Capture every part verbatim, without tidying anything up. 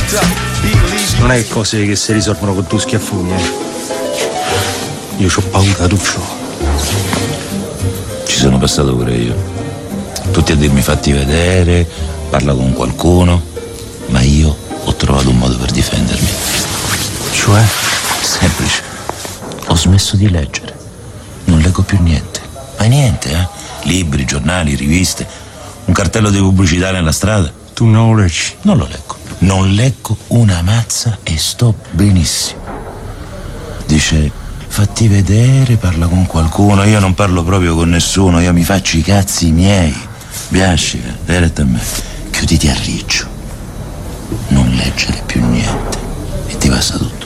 Non è cose che si risolvono con due schiaffoni, eh. Io c'ho paura, tu c'ho. Ci sono passato pure io. Tutti a dirmi fatti vedere, parla con qualcuno, ma io ho trovato un modo per difendermi. Cioè? Semplice. Ho smesso di leggere. Non leggo più niente. Ma niente, eh? Libri, giornali, riviste. Un cartello di pubblicità nella strada. Tu non lo leggi? Non lo leggo. Non leggo una mazza e sto benissimo. Dice, fatti vedere, parla con qualcuno. Io non parlo proprio con nessuno. Io mi faccio i cazzi miei. Biascica, diretta a me. Chiuditi a riccio. Non leggere più niente. E ti passa tutto.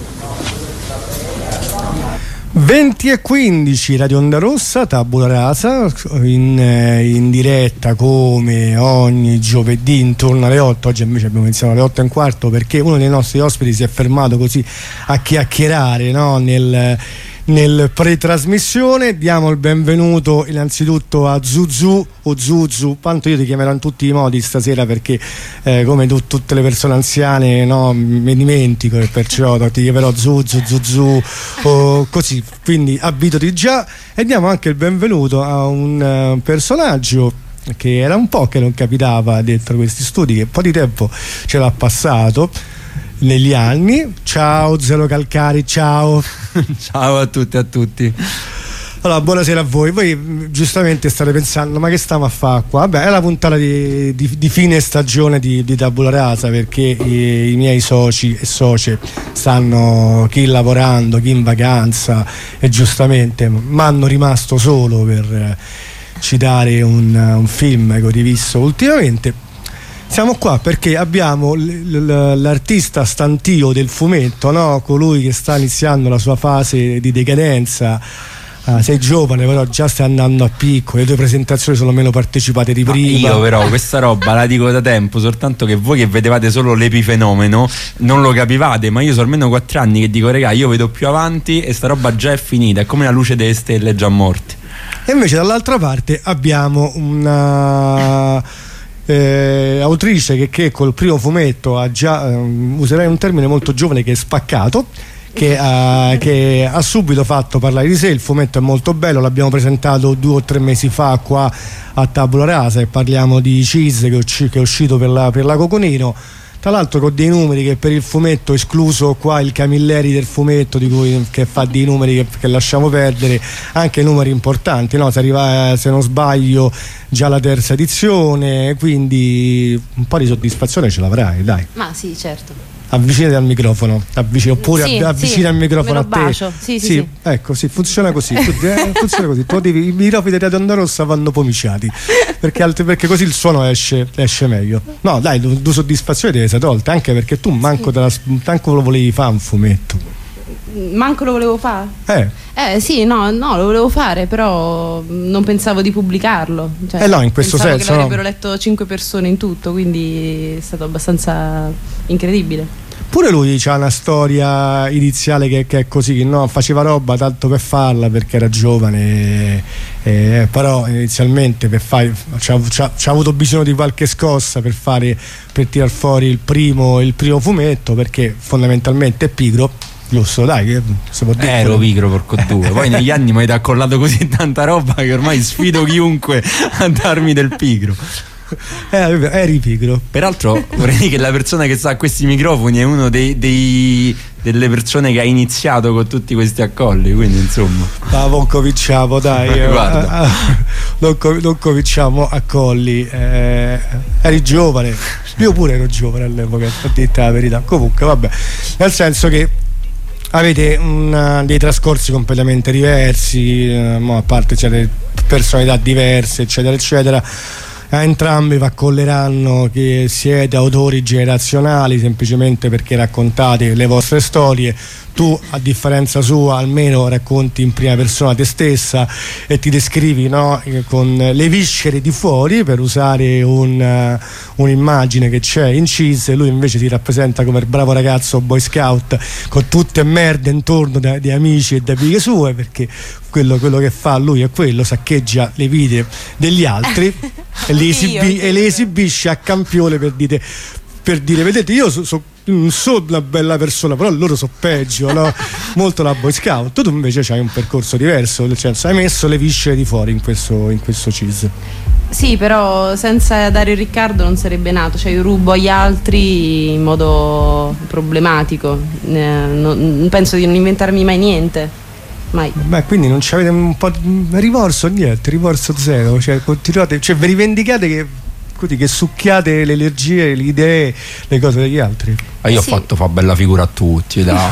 venti e quindici, Radio Onda Rossa, Tabula Rasa, in, in diretta come ogni giovedì intorno alle otto. Oggi invece abbiamo iniziato alle otto e un quarto perché uno dei nostri ospiti si è fermato così a chiacchierare, no? nel, nel pre-trasmissione. Diamo il benvenuto innanzitutto a Zuzu o Zuzu, quanto io ti chiamerò in tutti i modi stasera perché eh, come tu, tutte le persone anziane, no, mi dimentico e perciò ti chiamerò Zuzu, Zuzu o così, quindi abituati già. E diamo anche il benvenuto a un uh, personaggio che era un po' che non capitava dentro questi studi, che un po' di tempo ce l'ha passato negli anni. Ciao Zero Calcari, ciao. Ciao a tutti e a tutti. Allora, buonasera a voi. Voi giustamente state pensando, ma che stiamo a fare qua? Vabbè, è la puntata di, di, di fine stagione di, di Tabula Rasa, perché i, i miei soci e socie stanno chi lavorando, chi in vacanza, e giustamente mi hanno rimasto solo per eh, citare un, un film che ho rivisto ultimamente. Siamo qua perché abbiamo l- l- l'artista stantio del fumetto, no? Colui che sta iniziando la sua fase di decadenza. Ah, sei giovane, però già stai andando a picco. Le tue presentazioni sono meno partecipate di prima. No, io però questa roba la dico da tempo, soltanto che voi che vedevate solo l'epifenomeno non lo capivate, ma io sono almeno quattro anni che dico regà, io vedo più avanti e sta roba già è finita, è come la luce delle stelle già morte. E invece dall'altra parte abbiamo una eh, autrice che, che col primo fumetto ha già, eh, userei un termine molto giovane, che è spaccato. Che ha, che ha subito fatto parlare di sé. Il fumetto è molto bello, l'abbiamo presentato due o tre mesi fa qua a Tabula Rasa, e parliamo di Cheese che, usci, che è uscito per la, per la Coconino, tra l'altro con dei numeri che per il fumetto, escluso qua il Camilleri del fumetto di cui, che fa dei numeri che, che lasciamo perdere, anche numeri importanti, no? Si arriva, se non sbaglio, già la terza edizione, quindi un po' di soddisfazione ce l'avrai, dai. Ma sì, certo. Avvicinati al microfono, avvicina, oppure sì, avvicina sì, il microfono a te. Bacio. Sì, sì, sì, sì. Ecco, sì, funziona così. eh, funziona così. Tu devi, i microfoni di Radio Onda Rossa vanno pomiciati perché, altri, perché così il suono esce, esce meglio. No, dai, due du soddisfazioni te le sei tolte, anche perché tu manco, sì. te la, manco lo volevi fare un fumetto. Manco lo volevo fare? Eh. Eh sì, no, no, lo volevo fare, però non pensavo di pubblicarlo. Cioè, eh no, in questo pensavo senso. Che l'avrebbero no. letto cinque persone in tutto, quindi è stato abbastanza incredibile. Pure lui c'ha una storia iniziale che, che è così, no? Faceva roba tanto per farla perché era giovane, eh, però inizialmente per fare c'ha, c'ha, c'ha avuto bisogno di qualche scossa per fare, per tirar fuori il primo, il primo fumetto, perché fondamentalmente è pigro. Giusto, dai, che si può dire. Ero pigro, porco due. Poi negli anni mi avete accollato così tanta roba che ormai sfido chiunque a darmi del pigro. Eh, eri pigro. Peraltro vorrei dire che la persona che sta a questi microfoni è uno dei, dei delle persone che ha iniziato con tutti questi accolli, quindi insomma. Ma non cominciamo, dai. eh, Guarda. eh, non, com non cominciamo a colli. Eh, eri giovane. Io pure ero giovane all'epoca, a dirti la verità. Comunque, vabbè. Nel senso che avete un, dei trascorsi completamente diversi, eh, a parte c'è delle personalità diverse, eccetera, eccetera. A entrambi vi accolleranno che siete autori generazionali semplicemente perché raccontate le vostre storie. Tu, a differenza sua, almeno racconti in prima persona te stessa e ti descrivi, no, con le viscere di fuori, per usare un'immagine un che c'è in Cheese. Lui invece ti rappresenta come il bravo ragazzo boy scout con tutte merde intorno di amici e da amiche sue, perché quello, quello che fa lui è quello, saccheggia le vite degli altri e, le esibi e le esibisce a campione per dire, per dire vedete, io so, so non sono una bella persona, però loro sono peggio, no? Molto la Boy Scout. Tu invece hai un percorso diverso, nel senso hai messo le viscere di fuori in questo, in questo C I S. Sì, però senza Dario Riccardo non sarebbe nato, cioè io rubo agli altri in modo problematico, eh, non, penso di non inventarmi mai niente, mai. Beh, quindi non ci avete un po' di rimorso, niente, rimorso zero, cioè continuate, cioè vi rivendicate che, così, che succhiate le energie, le idee, le cose degli altri. Ma io Sì. ho fatto fa bella figura a tutti, dai.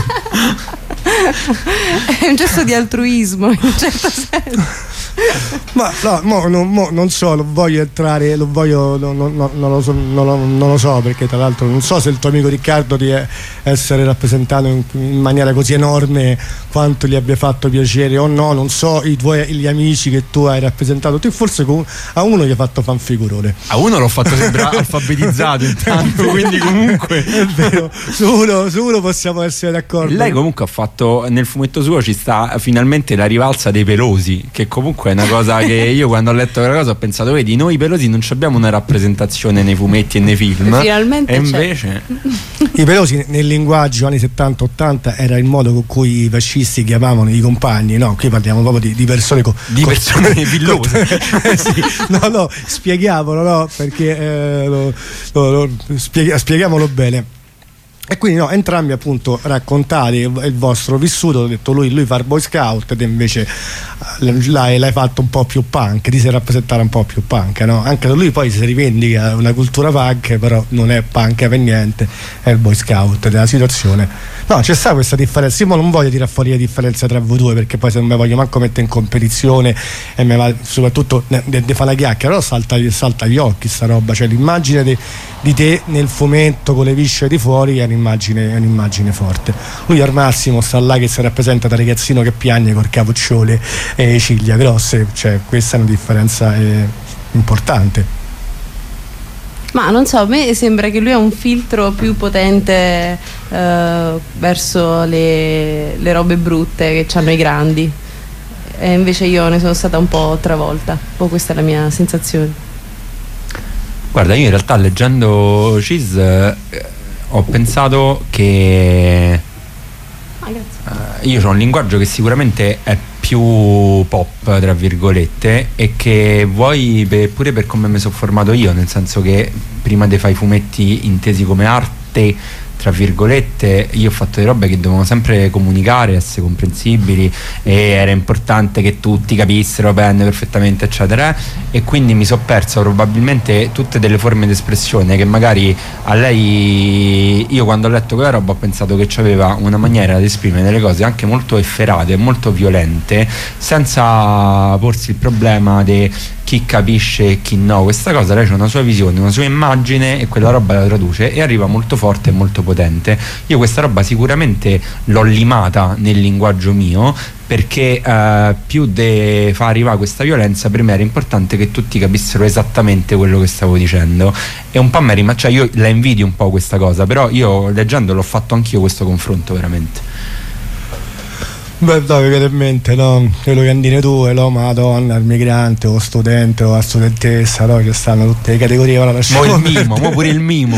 È un gesto di altruismo in un certo senso. Ma no, mo, no, mo, non so, non voglio entrare, non voglio, no, no, no, non, lo so, non, lo, non lo so, perché tra l'altro non so se il tuo amico Riccardo di essere rappresentato in, in maniera così enorme quanto gli abbia fatto piacere o no, non so i tuoi gli amici che tu hai rappresentato, tu forse con, a uno gli hai fatto fanfigurone. A uno l'ho fatto sembrare alfabetizzato intanto, quindi comunque È vero, su uno, su uno possiamo essere d'accordo. lei comunque ha fatto, nel fumetto suo ci sta finalmente la rivalsa dei pelosi, che comunque è una cosa che io quando ho letto quella cosa ho pensato, vedi, noi pelosi non abbiamo una rappresentazione nei fumetti e nei film, Finalmente e c'è. invece I pelosi nel linguaggio anni settanta ottanta era il modo con cui i fascisti chiamavano i compagni, no? Qui parliamo proprio di, di persone con, di con- persone villose. Eh sì, no, no, spieghiamolo, no? Perché eh, lo, lo, lo, spieghi- spieghiamolo bene. E quindi no, entrambi appunto raccontate il, il vostro vissuto. Ho detto lui, lui fa il Boy Scout ed invece eh, l'hai, l'hai fatto un po' più punk, ti sei rappresentare un po' più punk, no? Anche da lui poi si rivendica una cultura punk, però non è punk per niente, è il Boy Scout della situazione. No, c'è sta questa differenza. Io non voglio tirare fuori la differenza tra voi due, perché poi se non mi voglio manco mettere in competizione e me va, soprattutto di fare la chiacchiera, però salta, salta agli occhi sta roba, cioè l'immagine de, di te nel fumetto con le viscere di fuori è un'immagine, è un'immagine forte. Lui al massimo sta là che si rappresenta da ragazzino che piagne col capuccione e ciglia grosse, cioè questa è una differenza eh, importante. Ma non so, a me sembra che lui ha un filtro più potente eh, verso le, le robe brutte che hanno i grandi, e invece io ne sono stata un po' travolta, un po' questa è la mia sensazione. Guarda, io in realtà leggendo Cheese eh, ho pensato che Ah, grazie. eh, io ho un linguaggio che sicuramente è più pop, tra virgolette, e che vuoi per, pure per come mi sono formato io, nel senso che prima di fare i fumetti intesi come arte, tra virgolette, io ho fatto delle robe che dovevano sempre comunicare, essere comprensibili, e era importante che tutti capissero bene, perfettamente, eccetera, e quindi mi sono perso probabilmente tutte delle forme di espressione che magari a lei, io quando ho letto quella roba ho pensato che c'aveva una maniera di esprimere delle cose anche molto efferate, molto violente, senza porsi il problema di chi capisce e chi no. Questa cosa, lei c'ha una sua visione, una sua immagine, e quella roba la traduce e arriva molto forte e molto potente. Io questa roba sicuramente l'ho limata nel linguaggio mio, perché eh, più di far arrivare questa violenza, per me era importante che tutti capissero esattamente quello che stavo dicendo, e un po' mi rima, cioè io la invidio un po' questa cosa, però io leggendo l'ho fatto anch'io questo confronto veramente. Beh, no, mi viene in mente, no? Le locandine tue, no? Ma la donna, il migrante, o studente, o la studentessa, no? Che stanno tutte le categorie. Ora lasciamo Mo il perdere. mimo, mo pure il mimo.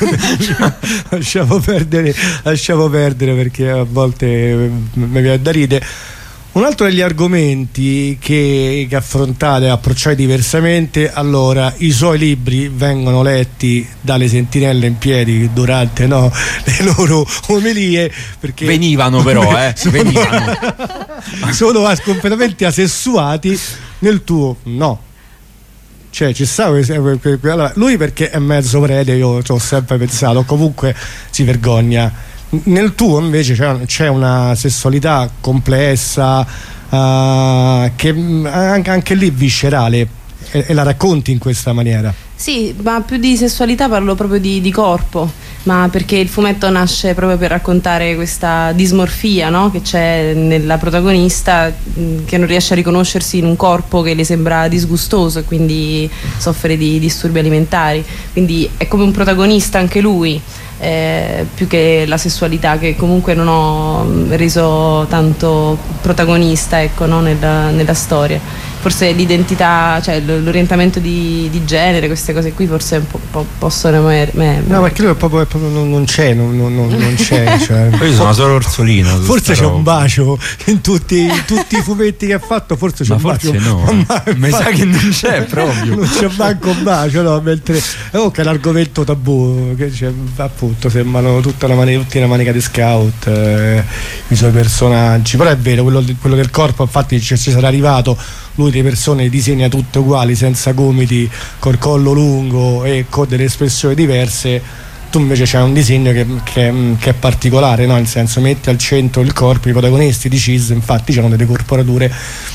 lasciamo perdere, lasciamo perdere perché a volte eh, mi viene da ridere. Un altro degli argomenti che, che affrontate, approcciate diversamente, allora i suoi libri vengono letti dalle sentinelle in piedi durante, no, le loro omelie, perché Venivano però, eh, venivano. sono as- completamente asessuati, nel tuo no. Cioè ci sta que- que- que- allora, lui perché è mezzo prete, io ci ho sempre pensato, comunque si vergogna. Nel tuo invece c'è, c'è una sessualità complessa, uh, che anche, anche lì viscerale, e, e la racconti in questa maniera. Sì, ma più di sessualità parlo proprio di, di corpo, ma perché il fumetto nasce proprio per raccontare questa dismorfia, no? Che c'è nella protagonista, mh, che non riesce a riconoscersi in un corpo che le sembra disgustoso e quindi soffre di disturbi alimentari, quindi è come un protagonista anche lui. Eh, più che la sessualità, che comunque non ho reso tanto protagonista, ecco, no, nella, nella storia. forse l'identità, cioè l'orientamento di, di genere, queste cose qui forse un po', po possono me, me, no, perché lui è proprio, è proprio non, non c'è non, non, non c'è cioè, poi sono solo Orsolino, forse c'è roba. Un bacio in tutti, in tutti i fumetti che ha fatto, forse c'è ma un forse bacio no, mi sa che non c'è proprio, non c'è manco un bacio, no, mentre oh, che è l'argomento tabù, che c'è, appunto sembrano tutta una manica, tutti una manica di scout, eh, i suoi personaggi, però è vero, quello, quello del corpo, infatti ci sarà arrivato, lui le persone disegna tutte uguali, senza gomiti, col collo lungo e con delle espressioni diverse. Tu invece c'è un disegno che, che, che è particolare, no? Nel senso, metti al centro il corpo, i protagonisti di Cheese infatti hanno delle corporature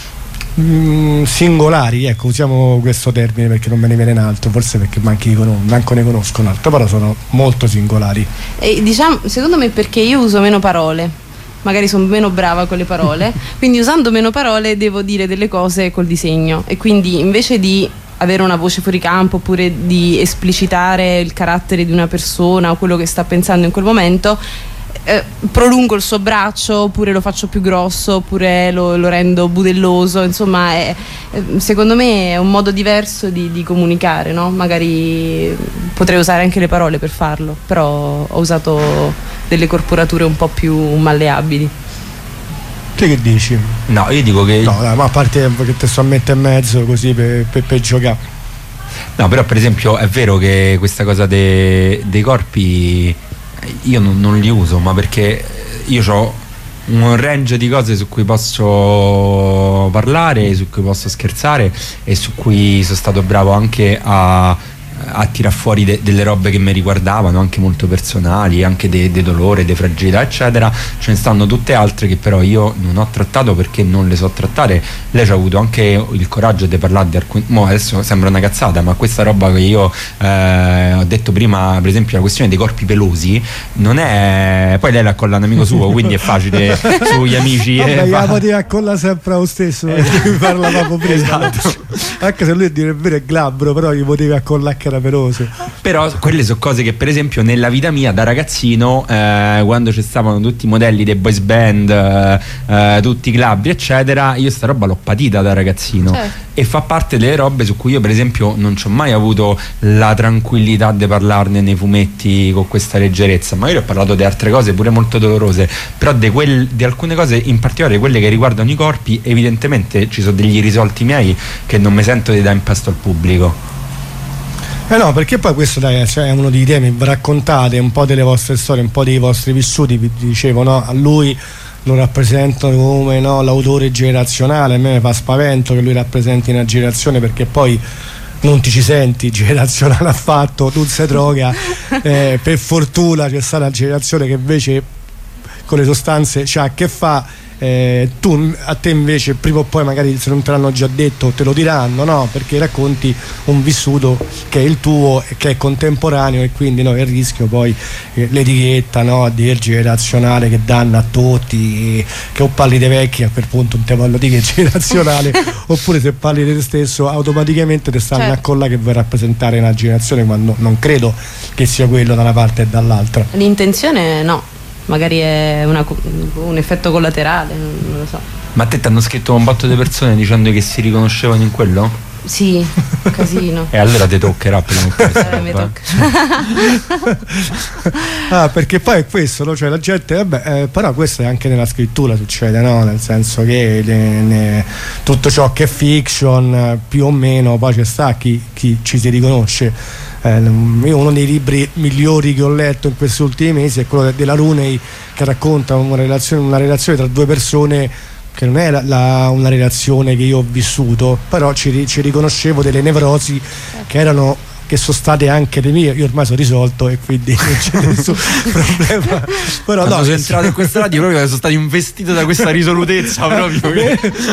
mh, singolari, ecco, usiamo questo termine perché non me ne viene un altro, forse perché manchi, manco ne conosco un altro, però sono molto singolari. E diciamo, secondo me perché io uso meno parole, magari sono meno brava con le parole, quindi usando meno parole devo dire delle cose col disegno, e quindi invece di avere una voce fuori campo oppure di esplicitare il carattere di una persona o quello che sta pensando in quel momento, eh, prolungo il suo braccio, oppure lo faccio più grosso, oppure lo, lo rendo budelloso, insomma è, secondo me è un modo diverso di, di comunicare, no? Magari potrei usare anche le parole per farlo, però ho usato delle corporature un po' più malleabili. Te che dici? No, io dico che no, dai, ma a parte che te sto a mettere in mezzo così per, per, per giocare. No, però per esempio è vero che questa cosa de, dei corpi io non, non li uso, ma perché io ho un range di cose su cui posso parlare, su cui posso scherzare e su cui sono stato bravo anche a a tirar fuori de delle robe che mi riguardavano, anche molto personali, anche dei de dolore, de fragilità eccetera. Ce ne stanno tutte altre che però io non ho trattato perché non le so trattare. Lei ci ha avuto anche il coraggio di parlare di alcuni, mo adesso sembra una cazzata, ma questa roba che io eh, ho detto prima, per esempio la questione dei corpi pelosi, non è, poi lei la colla un amico suo, quindi è facile sugli amici. Vabbè, la poteva accolla sempre lo stesso, perché parlavamo prima. Esatto. Anche se lui a dire è vero è glabro, però gli potevi accollare che era peloso. Però quelle sono cose che per esempio nella vita mia da ragazzino, eh, quando ci stavano tutti i modelli dei boys band, eh, eh, tutti i club eccetera, io sta roba l'ho patita da ragazzino, certo. E fa parte delle robe su cui io per esempio non ci ho mai avuto la tranquillità di parlarne nei fumetti con questa leggerezza. Magari ho parlato di altre cose pure molto dolorose, però di, quel, di alcune cose, in particolare quelle che riguardano i corpi, evidentemente ci sono degli irrisolti miei che non mi sento di dare in pasto al pubblico. Eh no, perché poi questo dai, cioè, è uno dei temi, raccontate un po' delle vostre storie, un po' dei vostri vissuti, vi dicevo, no? A lui lo rappresentano come, no, l'autore generazionale, a me mi fa spavento che lui rappresenti una generazione, perché poi non ti ci senti generazionale affatto, tu sei droga, eh, per fortuna c'è stata una generazione che invece con le sostanze c'ha a che fa. Eh, tu, a te invece prima o poi magari se non te l'hanno già detto te lo diranno, no? Perché racconti un vissuto che è il tuo e che è contemporaneo, e quindi no, il rischio poi eh, l'etichetta, no, del generazionale che danno a tutti, che o parli dei vecchi a quel punto non te voglio dire che è generazionale oppure se parli di te stesso automaticamente ti stanno, certo, a colla che vuoi rappresentare una generazione, quando non credo che sia quello da una parte e dall'altra. L'intenzione no, magari è una, un effetto collaterale, non lo so. Ma a te ti hanno scritto un botto di persone dicendo che si riconoscevano in quello? Sì, casino. E allora ti toccherà prima o poi. Eh, mi tocca. Ah, perché poi è questo, no? Cioè la gente, vabbè, eh, però questo è anche nella scrittura succede, no? Nel senso che le, ne, tutto ciò che è fiction più o meno poi c'è sta chi, chi ci si riconosce. Eh, io uno dei libri migliori che ho letto in questi ultimi mesi è quello della Rooney, che racconta una relazione, una relazione tra due persone che non è la, la, una relazione che io ho vissuto, però ci, ci riconoscevo delle nevrosi che erano, che sono state anche le mie. Io ormai sono risolto e quindi non c'è nessun problema. Però quando no, sono entrato in questa radio proprio sono stato investito da questa risolutezza proprio.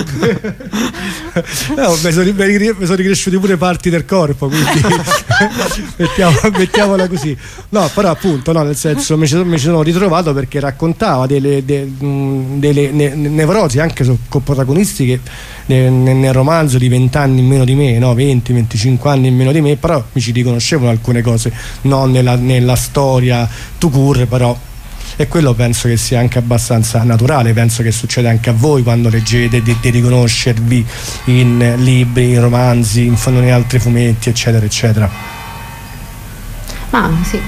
No, mi sono, mi sono ricresciuti pure parti del corpo, quindi mettiamo, mettiamola così. No, però appunto, no, nel senso mi ci, mi ci sono ritrovato perché raccontava delle, de, delle ne, nevrosi anche su, con protagonisti che nel, nel romanzo di venti anni in meno di me, no, venti venticinque anni in meno di me, però mi ci riconoscevano alcune cose, non nella, nella storia to cure, però e quello penso che sia anche abbastanza naturale, penso che succeda anche a voi quando leggete di, di riconoscervi in libri, in romanzi, in, in altri fumetti, eccetera eccetera. Ah, sì.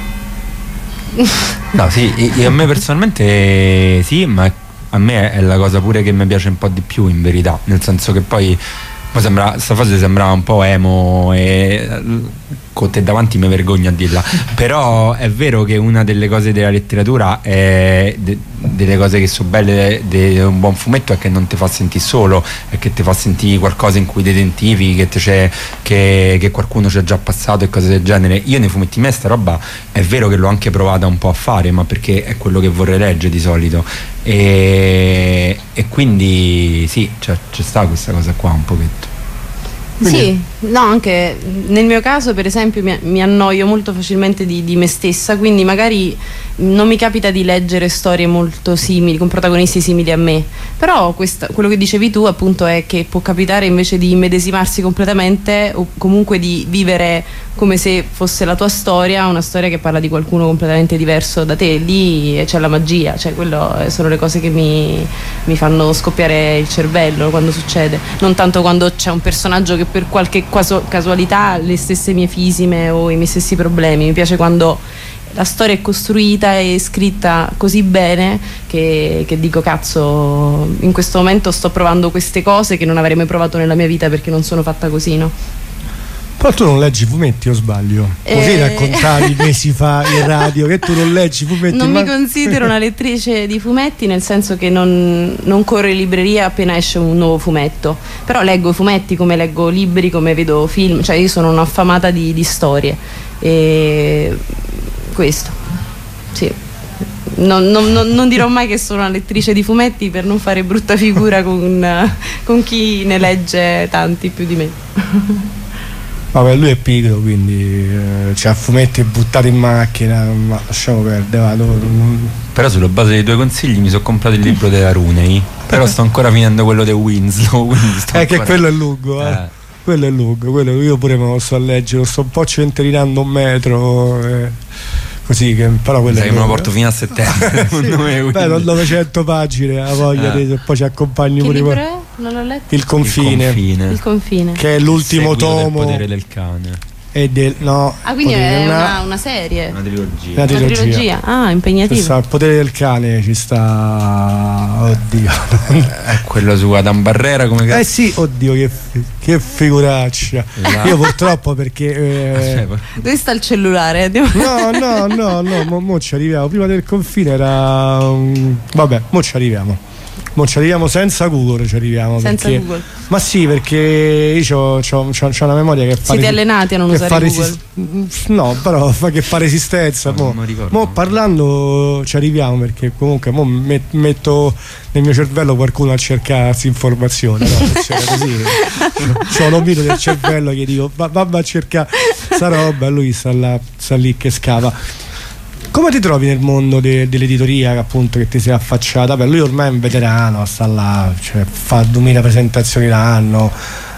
No, sì, io, a me personalmente sì, ma a me è la cosa pure che mi piace un po' di più, in verità, nel senso che poi sembra, sta fase sembrava un po' emo e con te davanti mi vergogno a dirla, però è vero che una delle cose della letteratura è de, delle cose che sono belle di un buon fumetto è che non ti fa sentire solo, è che ti fa sentire qualcosa in cui ti identifichi, che, te c'è, che, che qualcuno ci ha già passato e cose del genere. Io nei fumetti me sta roba è vero che l'ho anche provata un po' a fare, ma perché è quello che vorrei leggere di solito, e, e quindi sì, cioè, c'è sta questa cosa qua un pochetto. Sì, no, anche nel mio caso per esempio mi, mi annoio molto facilmente di, di me stessa, quindi magari non mi capita di leggere storie molto simili, con protagonisti simili a me, però questa, quello che dicevi tu appunto è che può capitare invece di immedesimarsi completamente o comunque di vivere come se fosse la tua storia, una storia che parla di qualcuno completamente diverso da te, lì c'è la magia, cioè quello sono le cose che mi, mi fanno scoppiare il cervello quando succede, non tanto quando c'è un personaggio che per qualche casualità ha le stesse mie fisime o i miei stessi problemi. Mi piace quando la storia è costruita e scritta così bene che, che dico cazzo, in questo momento sto provando queste cose che non avrei mai provato nella mia vita perché non sono fatta così, no? Però tu non leggi fumetti, o sbaglio? Così Eh. raccontavi mesi fa in radio che tu non leggi fumetti. Non ma... mi considero una lettrice di fumetti, nel senso che non, non corro in libreria appena esce un nuovo fumetto, però leggo fumetti come leggo libri, come vedo film, cioè io sono un'affamata di, di storie, e questo sì. Non, non, non, non dirò mai che sono una lettrice di fumetti per non fare brutta figura con, con chi ne legge tanti più di me. Vabbè, lui è pigro, quindi eh, c'ha fumetti buttati in macchina, ma lasciamo perdere, vado. Però sulla base dei tuoi consigli mi sono comprato il libro della Runei, però sto ancora finendo quello di Winslow, quindi sto È che ancora... quello è lungo, eh. Eh. Quello è lungo, quello io pure me lo sto a leggere, lo sto un po' centellinando un metro, eh, così che però quello Sai è che me lo lungo. porto fino a settembre. Sì, secondo me, beh, quindi. novecento pagine, a voglia, Eh. di- poi ci accompagni Che pure libro qua. è? Non l'ho letto. Il confine, Il confine. Il confine. che è l'ultimo Il seguito del tomo potere del cane. e del no, Ah, quindi potere- è una, una, una serie. Una trilogia. una Una trilogia. trilogia. Ah, Ci impegnativo. sta il potere del cane, ci sta, oddio. È quello su Adam Barrera, come Eh cazzo. sì, oddio, che, fi- che figuraccia. La- Io purtroppo perché eh, Cioè, Dove sta il cellulare? Andiamo- no, no, no, no, mo, mo ci arriviamo. Prima del confine era um, vabbè, mo ci arriviamo. Mo ci arriviamo senza Google, ci arriviamo Senza perché- Google. Ma sì, perché io c'ho, c'ho, c'ho, c'ho una memoria che fa Siete resi- allenati a non che usare fa Google? resist- no, però fa che fa resistenza. No, Mo, non mi ricordo. mo parlando ci arriviamo perché comunque mo met- metto nel mio cervello qualcuno a cercarsi informazioni, no? Cioè, così c'ho l'omino del cervello che dico va, va a cercare sta roba e lui sta, là, sta lì che scava. Come ti trovi nel mondo de- dell'editoria, appunto, che ti sei affacciata? Beh, lui ormai è un veterano, sta là, cioè, fa duemila presentazioni l'anno,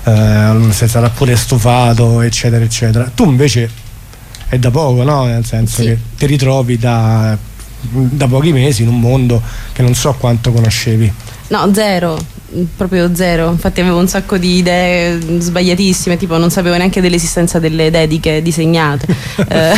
eh, si sarà pure stufato, eccetera, eccetera. Tu invece è da poco, no? Nel senso Sì. che ti ritrovi da, da pochi mesi in un mondo che non so quanto conoscevi. No, zero, proprio zero. Infatti avevo un sacco di idee sbagliatissime, tipo non sapevo neanche dell'esistenza delle dediche disegnate. Eh,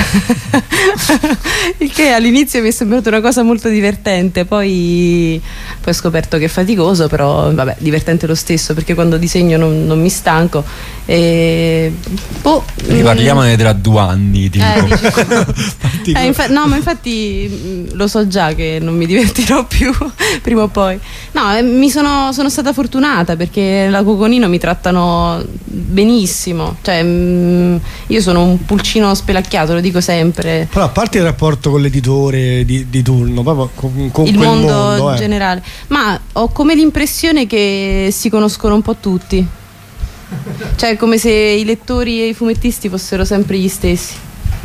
il che all'inizio mi è sembrato una cosa molto divertente, poi, poi ho scoperto che è faticoso, però vabbè, divertente lo stesso, perché quando disegno non, non mi stanco. E, boh, Riparliamone tra due anni, tipo. Eh, dici- Eh, infa- no, ma infatti mh, lo so già che non mi divertirò più prima o poi. No, eh, mi sono, sono stata fortunata perché la Coconino mi trattano benissimo. Cioè, mh, io sono un pulcino spelacchiato, lo dico sempre. Però a parte il rapporto con l'editore di, di turno, proprio con, con Il quel mondo, mondo, eh. generale. Ma ho come l'impressione che si conoscono un po' tutti. Cioè, come se i lettori e i fumettisti fossero sempre gli stessi.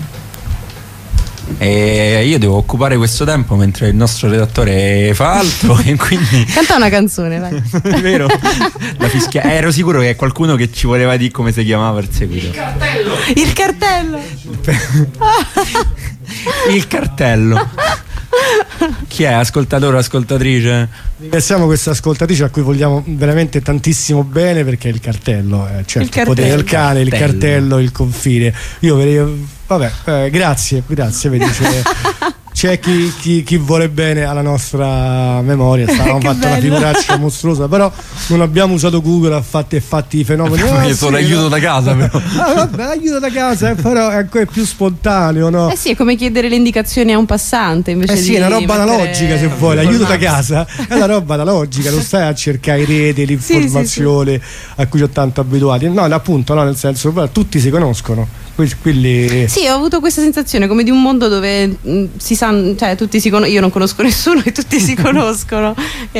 E io devo occupare questo tempo mentre il nostro redattore fa altro e quindi Canta una canzone, vai. è vero, la fischia. Ero sicuro che qualcuno che ci voleva dire come si chiamava il seguito. Il cartello. Il cartello. Chi è? Ascoltatore o ascoltatrice? Ringraziamo questa ascoltatrice a cui vogliamo veramente tantissimo bene, perché è il cartello, eh, certo, il, cartello. Il potere del cane, il cartello, il confine. Io vabbè, eh, grazie, grazie, vedi, c'è, c'è chi, chi, chi vuole bene alla nostra memoria. Stavamo fatto bello. Una figuraccia mostruosa, però non abbiamo usato Google a fatti e fatti i fenomeni. No, io sono sì, aiuto no. da casa, però. Ah, vabbè, aiuto da casa, eh, però è ancora più spontaneo, no? Eh sì, è come chiedere le indicazioni a un passante invece eh sì, di è una roba mettere... analogica, se vuoi. L'aiuto da casa è una roba analogica, non stai a cercare in rete l'informazione sì, sì, sì. a cui ho tanto abituati. No, appunto, no, nel senso, tutti si conoscono. Quelli... Sì, ho avuto questa sensazione come di un mondo dove mh, si sanno, cioè tutti si conoscono, io non conosco nessuno e tutti si conoscono.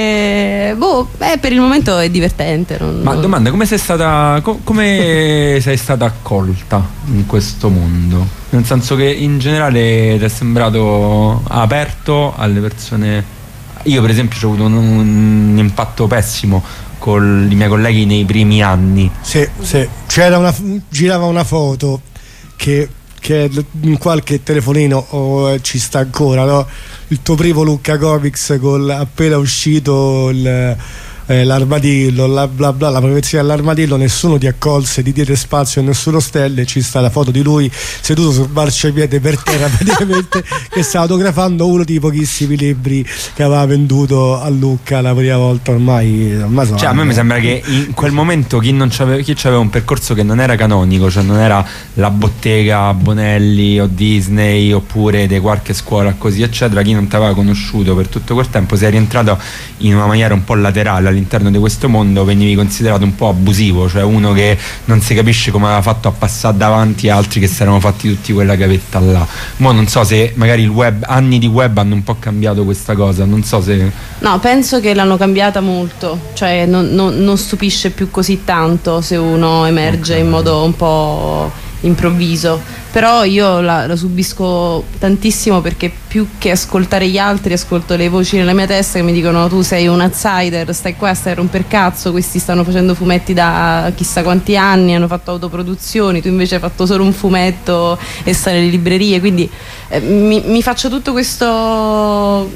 E, boh, beh, per il momento è divertente. Non... Ma domanda, come sei stata, co- come sei stata accolta in questo mondo? Nel senso che in generale ti è sembrato aperto alle persone. Io per esempio ho avuto un, un impatto pessimo con i miei colleghi nei primi anni. Sì, sì. C'era una, girava una foto che, che in qualche telefonino oh, ci sta ancora, no? Il tuo primo Lucca Comics col appena uscito il, eh, l'armadillo, la, bla bla, la profezia dell'armadillo, nessuno ti accolse, ti diede spazio e nessuno stelle. Ci sta la foto di lui seduto sul marciapiede per terra praticamente che stava autografando uno dei pochissimi libri che aveva venduto a Lucca la prima volta. Ormai, ormai sono cioè, a me mi sembra che in quel momento chi non c'aveva, chi c'aveva un percorso che non era canonico, cioè non era la bottega Bonelli o Disney oppure di qualche scuola così eccetera, chi non ti aveva conosciuto per tutto quel tempo, sei rientrato in una maniera un po' laterale all'interno di questo mondo, venivi considerato un po' abusivo, cioè uno che non si capisce come aveva fatto a passare davanti a altri che si erano fatti tutti quella gavetta là. Mo non so se magari il web, anni di web hanno un po' cambiato questa cosa, non so se... No, penso che l'hanno cambiata molto, cioè non, non, non stupisce più così tanto se uno emerge okay. in modo un po' improvviso, però io la, la subisco tantissimo perché più che ascoltare gli altri ascolto le voci nella mia testa che mi dicono tu sei un outsider, stai qua, stai a romper cazzo, questi stanno facendo fumetti da chissà quanti anni, hanno fatto autoproduzioni, tu invece hai fatto solo un fumetto e stai nelle librerie, quindi eh, mi, mi faccio tutto questo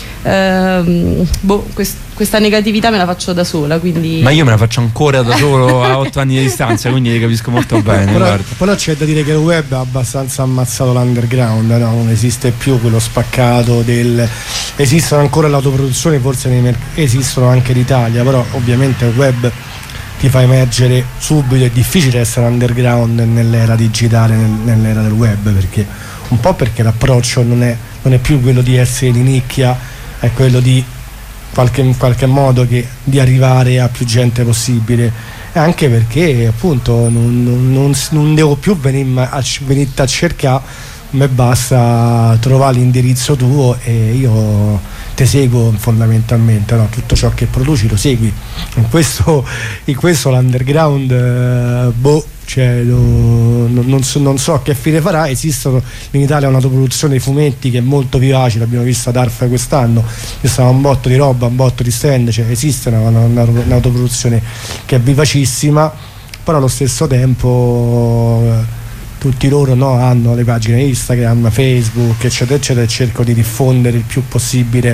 eh, boh, quest, questa negatività me la faccio da sola, quindi... Ma io me la faccio ancora da solo a otto anni di distanza, quindi ti capisco molto bene. Però, però c'è da dire che il web ha abbastanza ammazzato l'underground, no? Non esiste più quello spaccato del... Esistono ancora l'autoproduzione, forse nei merc- esistono anche in Italia, però ovviamente il web ti fa emergere subito, è difficile essere underground nell'era digitale, nell'era del web, perché un po' perché l'approccio non è, non è più quello di essere di nicchia, è quello di qualche, in qualche modo che, di arrivare a più gente possibile, e anche perché appunto non, non, non, non devo più venirmi a, venirti a cercare, mi basta trovare l'indirizzo tuo e io te seguo fondamentalmente, no? Tutto ciò che produci lo segui. In questo, in questo l'underground eh, boh, cioè, lo, non, so, non so che fine farà. Esistono in Italia un'autoproduzione di fumetti che è molto vivace, l'abbiamo vista ad Arfa quest'anno, ci stava un botto di roba, un botto di stand, cioè esiste una, una, un'autoproduzione che è vivacissima, però allo stesso tempo eh, tutti loro, no, hanno le pagine Instagram, Facebook eccetera eccetera e cercano di diffondere il più possibile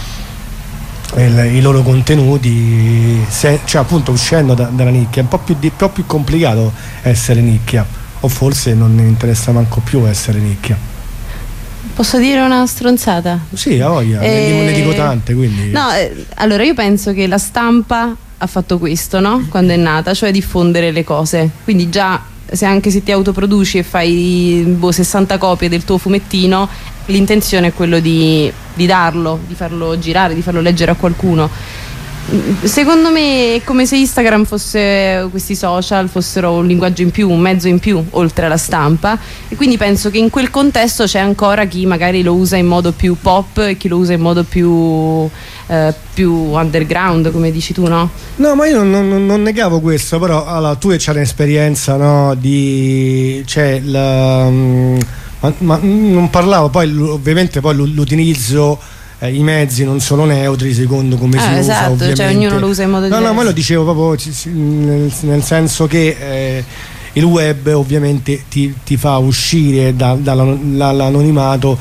il, i loro contenuti, se, cioè appunto uscendo da, dalla nicchia. È un po' più, di, un po' più complicato essere nicchia, o forse non ne interessa manco più essere nicchia. Posso dire una stronzata? Sì, a voglia, e... ne, ne dico tante, quindi... No, eh, allora io penso che la stampa ha fatto questo, no? Quando è nata, cioè diffondere le cose, quindi già se anche se ti autoproduci e fai boh, sessanta copie del tuo fumettino, l'intenzione è quello di, di darlo, di farlo girare, di farlo leggere a qualcuno. Secondo me è come se Instagram fosse, questi social fossero un linguaggio in più, un mezzo in più oltre alla stampa, e quindi penso che in quel contesto c'è ancora chi magari lo usa in modo più pop e chi lo usa in modo più eh, più underground, come dici tu, no? No, ma io non, non, non negavo questo, però allora, tu c'hai un'esperienza, no, di... cioè la, ma, ma non parlavo poi ovviamente poi l'utilizzo, eh, i mezzi non sono neutri secondo come eh, si esatto, usa, ovviamente. Cioè ognuno lo usa in modo no, diverso. No, ma lo dicevo proprio nel, nel senso che eh, il web ovviamente ti, ti fa uscire da, dall'anonimato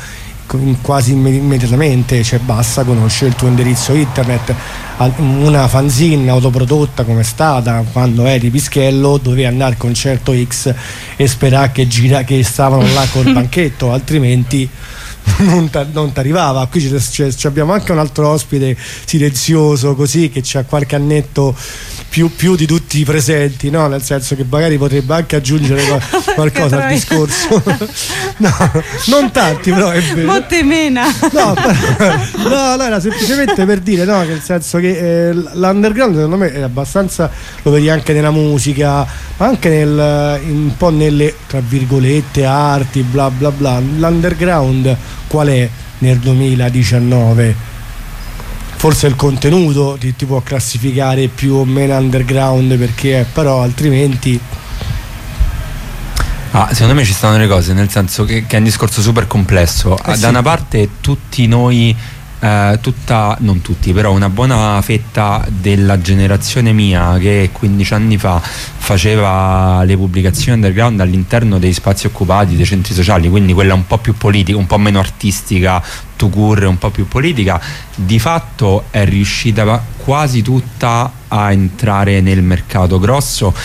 quasi immediatamente, cioè basta conoscere il tuo indirizzo internet. Una fanzine autoprodotta come è stata quando eri pischello, dovevi andare al concerto X e sperare che gira che stavano là col banchetto, altrimenti non ti arrivava. Qui c'è, c'è, abbiamo anche un altro ospite silenzioso così che c'ha qualche annetto più, più di tutti i presenti, no? Nel senso che magari potrebbe anche aggiungere qualcosa al discorso. No, non tanti, però è vero. Mottemena. No, no, no, era semplicemente per dire, no, nel senso che eh, l'underground secondo me è abbastanza, lo vedi anche nella musica, ma anche nel, un po' nelle tra virgolette arti, bla bla bla. L'underground qual è nel duemiladiciannove? Forse il contenuto ti, ti può classificare più o meno underground, perché però altrimenti ah, secondo me ci stanno le cose, nel senso che, che è un discorso super complesso. Eh da sì. una parte tutti noi eh, tutta, non tutti, però una buona fetta della generazione mia che quindici anni fa faceva le pubblicazioni underground all'interno dei spazi occupati, dei centri sociali, quindi quella un po' più politica, un po' meno artistica, to cure, un po' più politica, di fatto è riuscita quasi tutta a entrare nel mercato grosso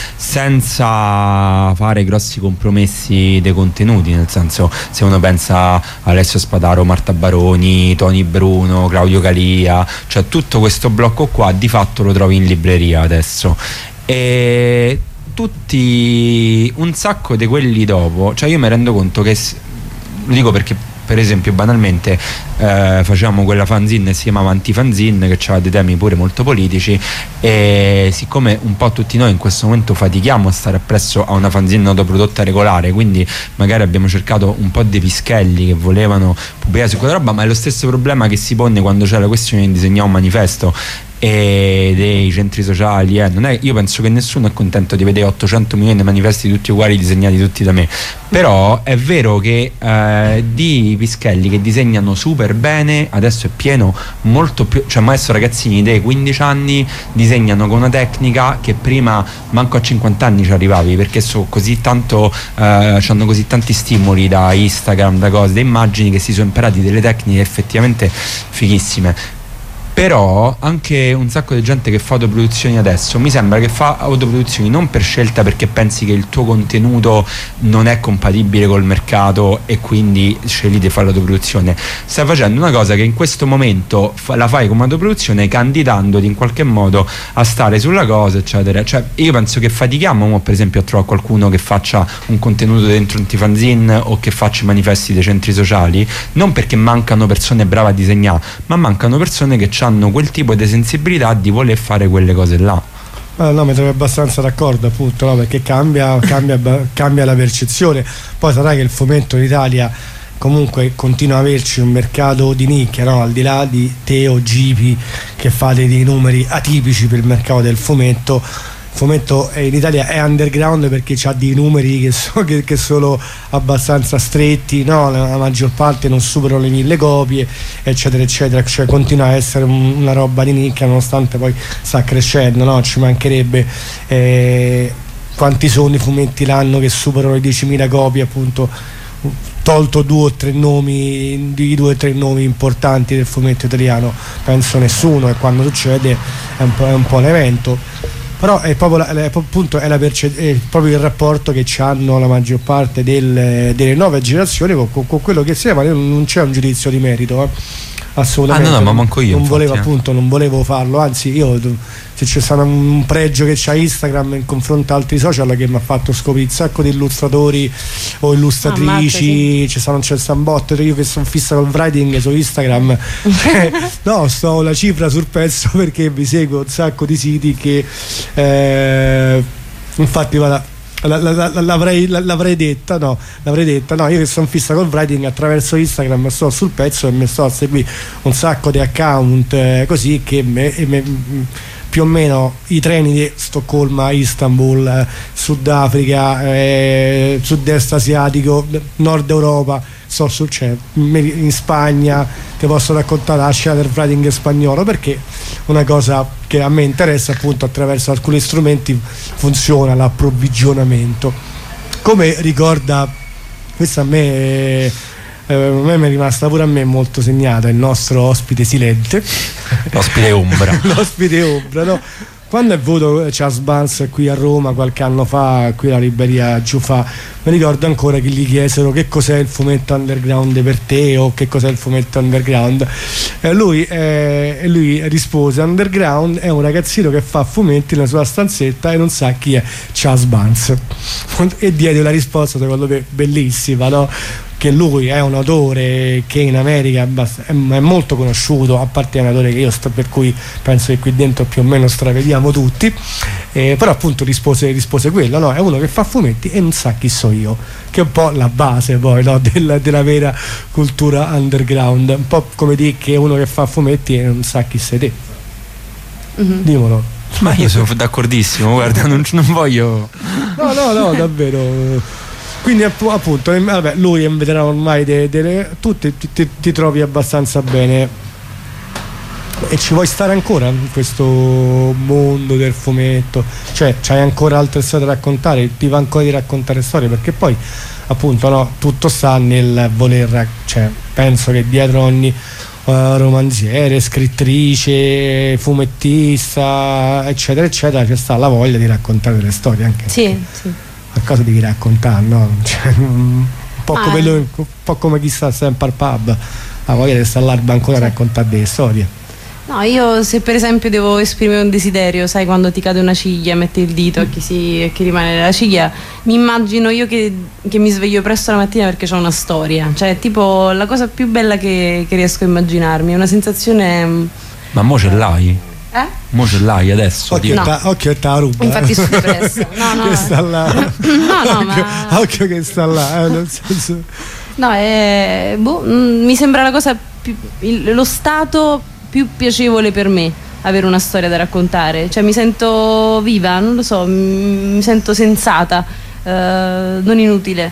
senza fare grossi compromessi dei contenuti, nel senso, se uno pensa a Alessio Spadaro, Marta Baroni, Tony Bruno, Claudio Calia, cioè tutto questo blocco qua di fatto lo trovi in libreria adesso. E tutti, un sacco di quelli dopo, cioè io mi rendo conto che, lo dico perché per esempio banalmente eh, facevamo quella fanzine, si chiamava Antifanzine, che aveva dei temi pure molto politici, e siccome un po' tutti noi in questo momento fatichiamo a stare appresso a una fanzine autoprodotta regolare, quindi magari abbiamo cercato un po' dei pischelli che volevano pubblicare su quella roba, ma è lo stesso problema che si pone quando c'è la questione di disegnare un manifesto e dei centri sociali. eh. Non è, io penso che nessuno è contento di vedere ottocento milioni di manifesti tutti uguali, disegnati tutti da me, però è vero che eh, di pischelli che disegnano super bene adesso è pieno, molto più, cioè adesso ragazzini dei quindici anni disegnano con una tecnica che prima manco a cinquanta anni ci arrivavi, perché so così tanto eh, hanno così tanti stimoli da Instagram, da cose, da immagini, che si sono imparati delle tecniche effettivamente fighissime. Però anche un sacco di gente che fa autoproduzioni adesso mi sembra che fa autoproduzioni non per scelta, perché pensi che il tuo contenuto non è compatibile col mercato e quindi scegli di fare l'autoproduzione. Stai facendo una cosa che in questo momento fa, la fai come autoproduzione, candidandoti in qualche modo a stare sulla cosa, eccetera. Cioè io penso che fatichiamo mo, per esempio, a trovare qualcuno che faccia un contenuto dentro un Antifanzine o che faccia i manifesti dei centri sociali, non perché mancano persone brave a disegnare, ma mancano persone che hanno quel tipo di sensibilità di voler fare quelle cose là. Ah, no, mi trovo abbastanza d'accordo, appunto, no? Perché cambia, cambia, cambia la percezione. Poi sarà che il fumetto in Italia comunque continua ad averci un mercato di nicchia, no? Al di là di te o Gipi che fate dei numeri atipici per il mercato del fumetto. Il fumetto in Italia è underground perché ha dei numeri che, so, che, che sono abbastanza stretti, no? La maggior parte non superano le mille copie, eccetera eccetera, cioè continua a essere un, una roba di nicchia, nonostante poi sta crescendo, no? Ci mancherebbe. eh, quanti sono i fumetti l'anno che superano le diecimila copie, appunto, tolto due o tre nomi, di due o tre nomi importanti del fumetto italiano? Penso nessuno, e quando succede è un po', è un, po' un evento. Però è proprio, la, è, appunto, è, la perce- è proprio il rapporto che hanno la maggior parte del, delle nuove generazioni con, con, con quello che si è, ma non c'è un giudizio di merito, eh. Assolutamente. Ah, no, no, ma manco io. Non infatti, volevo eh. appunto, non volevo farlo, anzi io, se c'è stato un pregio che c'ha Instagram in confronto ad altri social, che mi ha fatto scoprire un sacco di illustratori o illustratrici, Ammazza, sì. ci sono, c'è un botto, io che sono fissa col writing su Instagram no, sto la cifra sul pezzo perché mi seguo un sacco di siti che eh, infatti vada, La, la, la, l'avrei, la, l'avrei detta no l'avrei detta no io che sono fissa col writing, attraverso Instagram sto sul pezzo e mi sto a seguire un sacco di account eh, così che me, me, più o meno i treni di Stoccolma, Istanbul, eh, Sudafrica, eh, sud-est asiatico, nord Europa, so sul cioè, in Spagna ti posso raccontare la scena del writing spagnolo, perché una cosa che a me interessa, appunto, attraverso alcuni strumenti funziona l'approvvigionamento, come ricorda questo a me eh, a me mi è rimasta pure a me molto segnata il nostro ospite silente, l'ospite ombra. L'ospite ombra, no? Quando è venuto Charles Bans qui a Roma qualche anno fa, qui alla libreria Giufà, mi ricordo ancora che gli chiesero che cos'è il fumetto underground per te o che cos'è il fumetto underground. Eh, lui, eh, lui rispose: underground è un ragazzino che fa fumetti nella sua stanzetta e non sa chi è Charles Bans. E diede una risposta secondo me bellissima, no? Che lui è un autore che in America è molto conosciuto, a parte è un autore che io sto, per cui penso che qui dentro più o meno stravediamo tutti, eh, però appunto rispose, rispose quello, no? È uno che fa fumetti e non sa chi so io, che è un po' la base poi, no? della, della vera cultura underground, un po' come dire che è uno che fa fumetti e non sa chi sei te. Mm-hmm. Dimolo. Ma io sono d'accordissimo, guarda, non, non voglio... No, no, no, davvero... Quindi appunto vabbè, lui è un veterano ormai de, de, tu ti, ti, ti trovi abbastanza bene e ci vuoi stare ancora in questo mondo del fumetto, cioè c'hai ancora altre storie da raccontare, ti va ancora di raccontare storie, perché poi appunto no, tutto sta nel voler, cioè penso che dietro ogni uh, romanziere, scrittrice, fumettista eccetera eccetera c'è sta la voglia di raccontare delle storie anche sì, sì. A cosa devi raccontare, no? Cioè, un, po ah, come lui, un po' come chi sta sempre al pub, la voglia di stare all'alba ancora a raccontare delle storie. No, io se per esempio devo esprimere un desiderio, sai, quando ti cade una ciglia, metti il dito e chi, si, e chi rimane nella ciglia, mi immagino io che, che mi sveglio presto la mattina perché c'ho una storia, cioè tipo la cosa più bella che, che riesco a immaginarmi, è una sensazione... Ma mo ce l'hai? Eh? Mo ce l'hai adesso? Occhio, no. ta, occhio che te la ruba. Infatti sto depressa. No, no. Che sta là. No, no, ma... Occhio che sta là, eh, nel senso... No, è... boh, mh, mi sembra la cosa più... il, lo stato più piacevole per me, avere una storia da raccontare. Cioè mi sento viva, non lo so, mi sento sensata, eh, non inutile.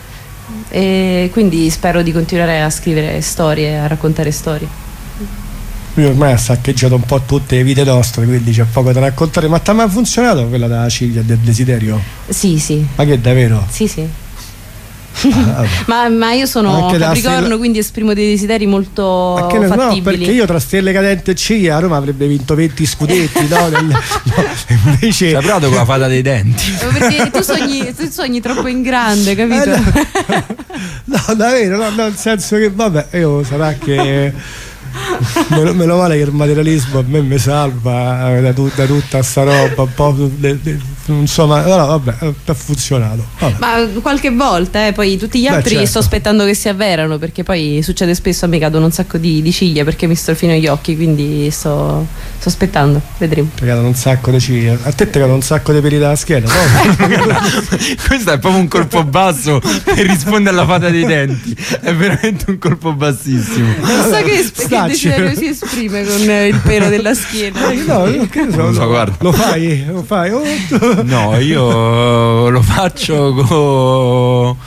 E quindi spero di continuare a scrivere storie, a raccontare storie. Lui ormai ha saccheggiato un po' tutte le vite nostre, quindi c'è poco da raccontare. Ma ti ha mai funzionato quella della ciglia del desiderio? Sì, sì. Ma che davvero? Sì, sì. Ah, ma, ma io sono Capricorno, stella... quindi esprimo dei desideri molto ma che ne, fattibili. No, perché io tra Stelle Cadente e ciglia a Roma avrebbe vinto venti scudetti, no? Nel, no invece... Sei provato con la fata dei denti. Perché tu sogni, tu sogni troppo in grande, capito? Eh, no. no, davvero, no, no, nel senso che vabbè, io sarà che... meno, meno male che il materialismo a me mi salva da, tu, da tutta sta roba un po' de, de, insomma no, vabbè ha funzionato vabbè. Ma qualche volta eh, poi tutti gli altri Beh, certo. sto aspettando che si avverano, perché poi succede spesso a me cadono un sacco di, di ciglia perché mi strofino gli occhi, quindi sto, sto aspettando, vedremo. Ti cadono un sacco di ciglia, a te ti cadono un sacco di peli dalla schiena, no? Questo è proprio un colpo basso che risponde alla fata dei denti, è veramente un colpo bassissimo. Non so che, che desiderio si esprime con il pelo della schiena. Eh, no, no, che so, non so, guarda. Lo fai? Lo fai? Oh. No, io lo faccio con...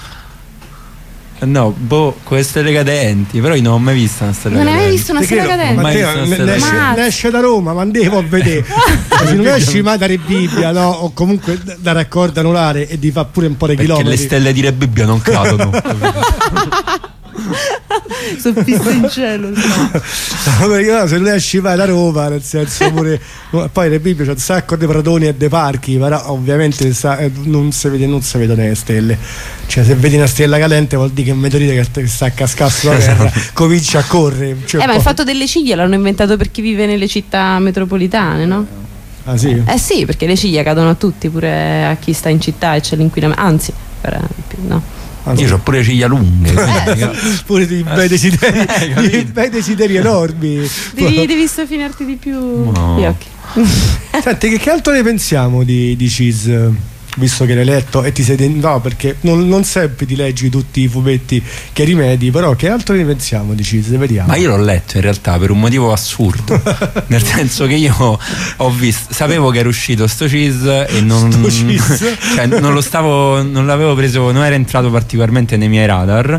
No, boh, con le stelle cadenti. Però io non ho mai visto una stella non cadente. Non hai mai visto una stella cadente? Matteo, ne, ne, esce, ne esce da Roma, ma andiamo a vedere. Se non esci mai da Re Bibbia, no? O comunque da raccordo anulare e di fa pure un po' di perché chilometri. Le stelle di Re Bibbia non cadono. Sono fisse in cielo. No, perché no, se non esci mai da Roma, nel senso pure poi Re Bibbia c'è un sacco di pratoni e dei parchi, però ovviamente sa, non si vede, non si vedono le stelle. Cioè se vedi una stella cadente vuol dire che è un meteorite che sta a cascare sulla terra, comincia a correre. Cioè, eh ma il fatto delle ciglia l'hanno inventato per chi vive nelle città metropolitane, no? Ah sì? Eh sì, perché le ciglia cadono a tutti, pure a chi sta in città e c'è l'inquinamento, anzi, per, no. Anzi, io ho pure ciglia lunghe, eh, pure di bei desideri, eh, di bei desideri enormi. Devi, devi strofinarti di più no. gli occhi. Senti, che, che altro ne pensiamo di, di Cheese? Visto che l'hai letto e ti sei den- no, perché non, non sempre ti leggi tutti i fumetti che rimedi, però che altro ne pensiamo di Cheese? Vediamo. Ma io l'ho letto in realtà per un motivo assurdo. Nel senso che io ho visto, sapevo che era uscito sto Cheese e non, sto cheese. Cioè, non lo stavo, non l'avevo preso, non era entrato particolarmente nei miei radar.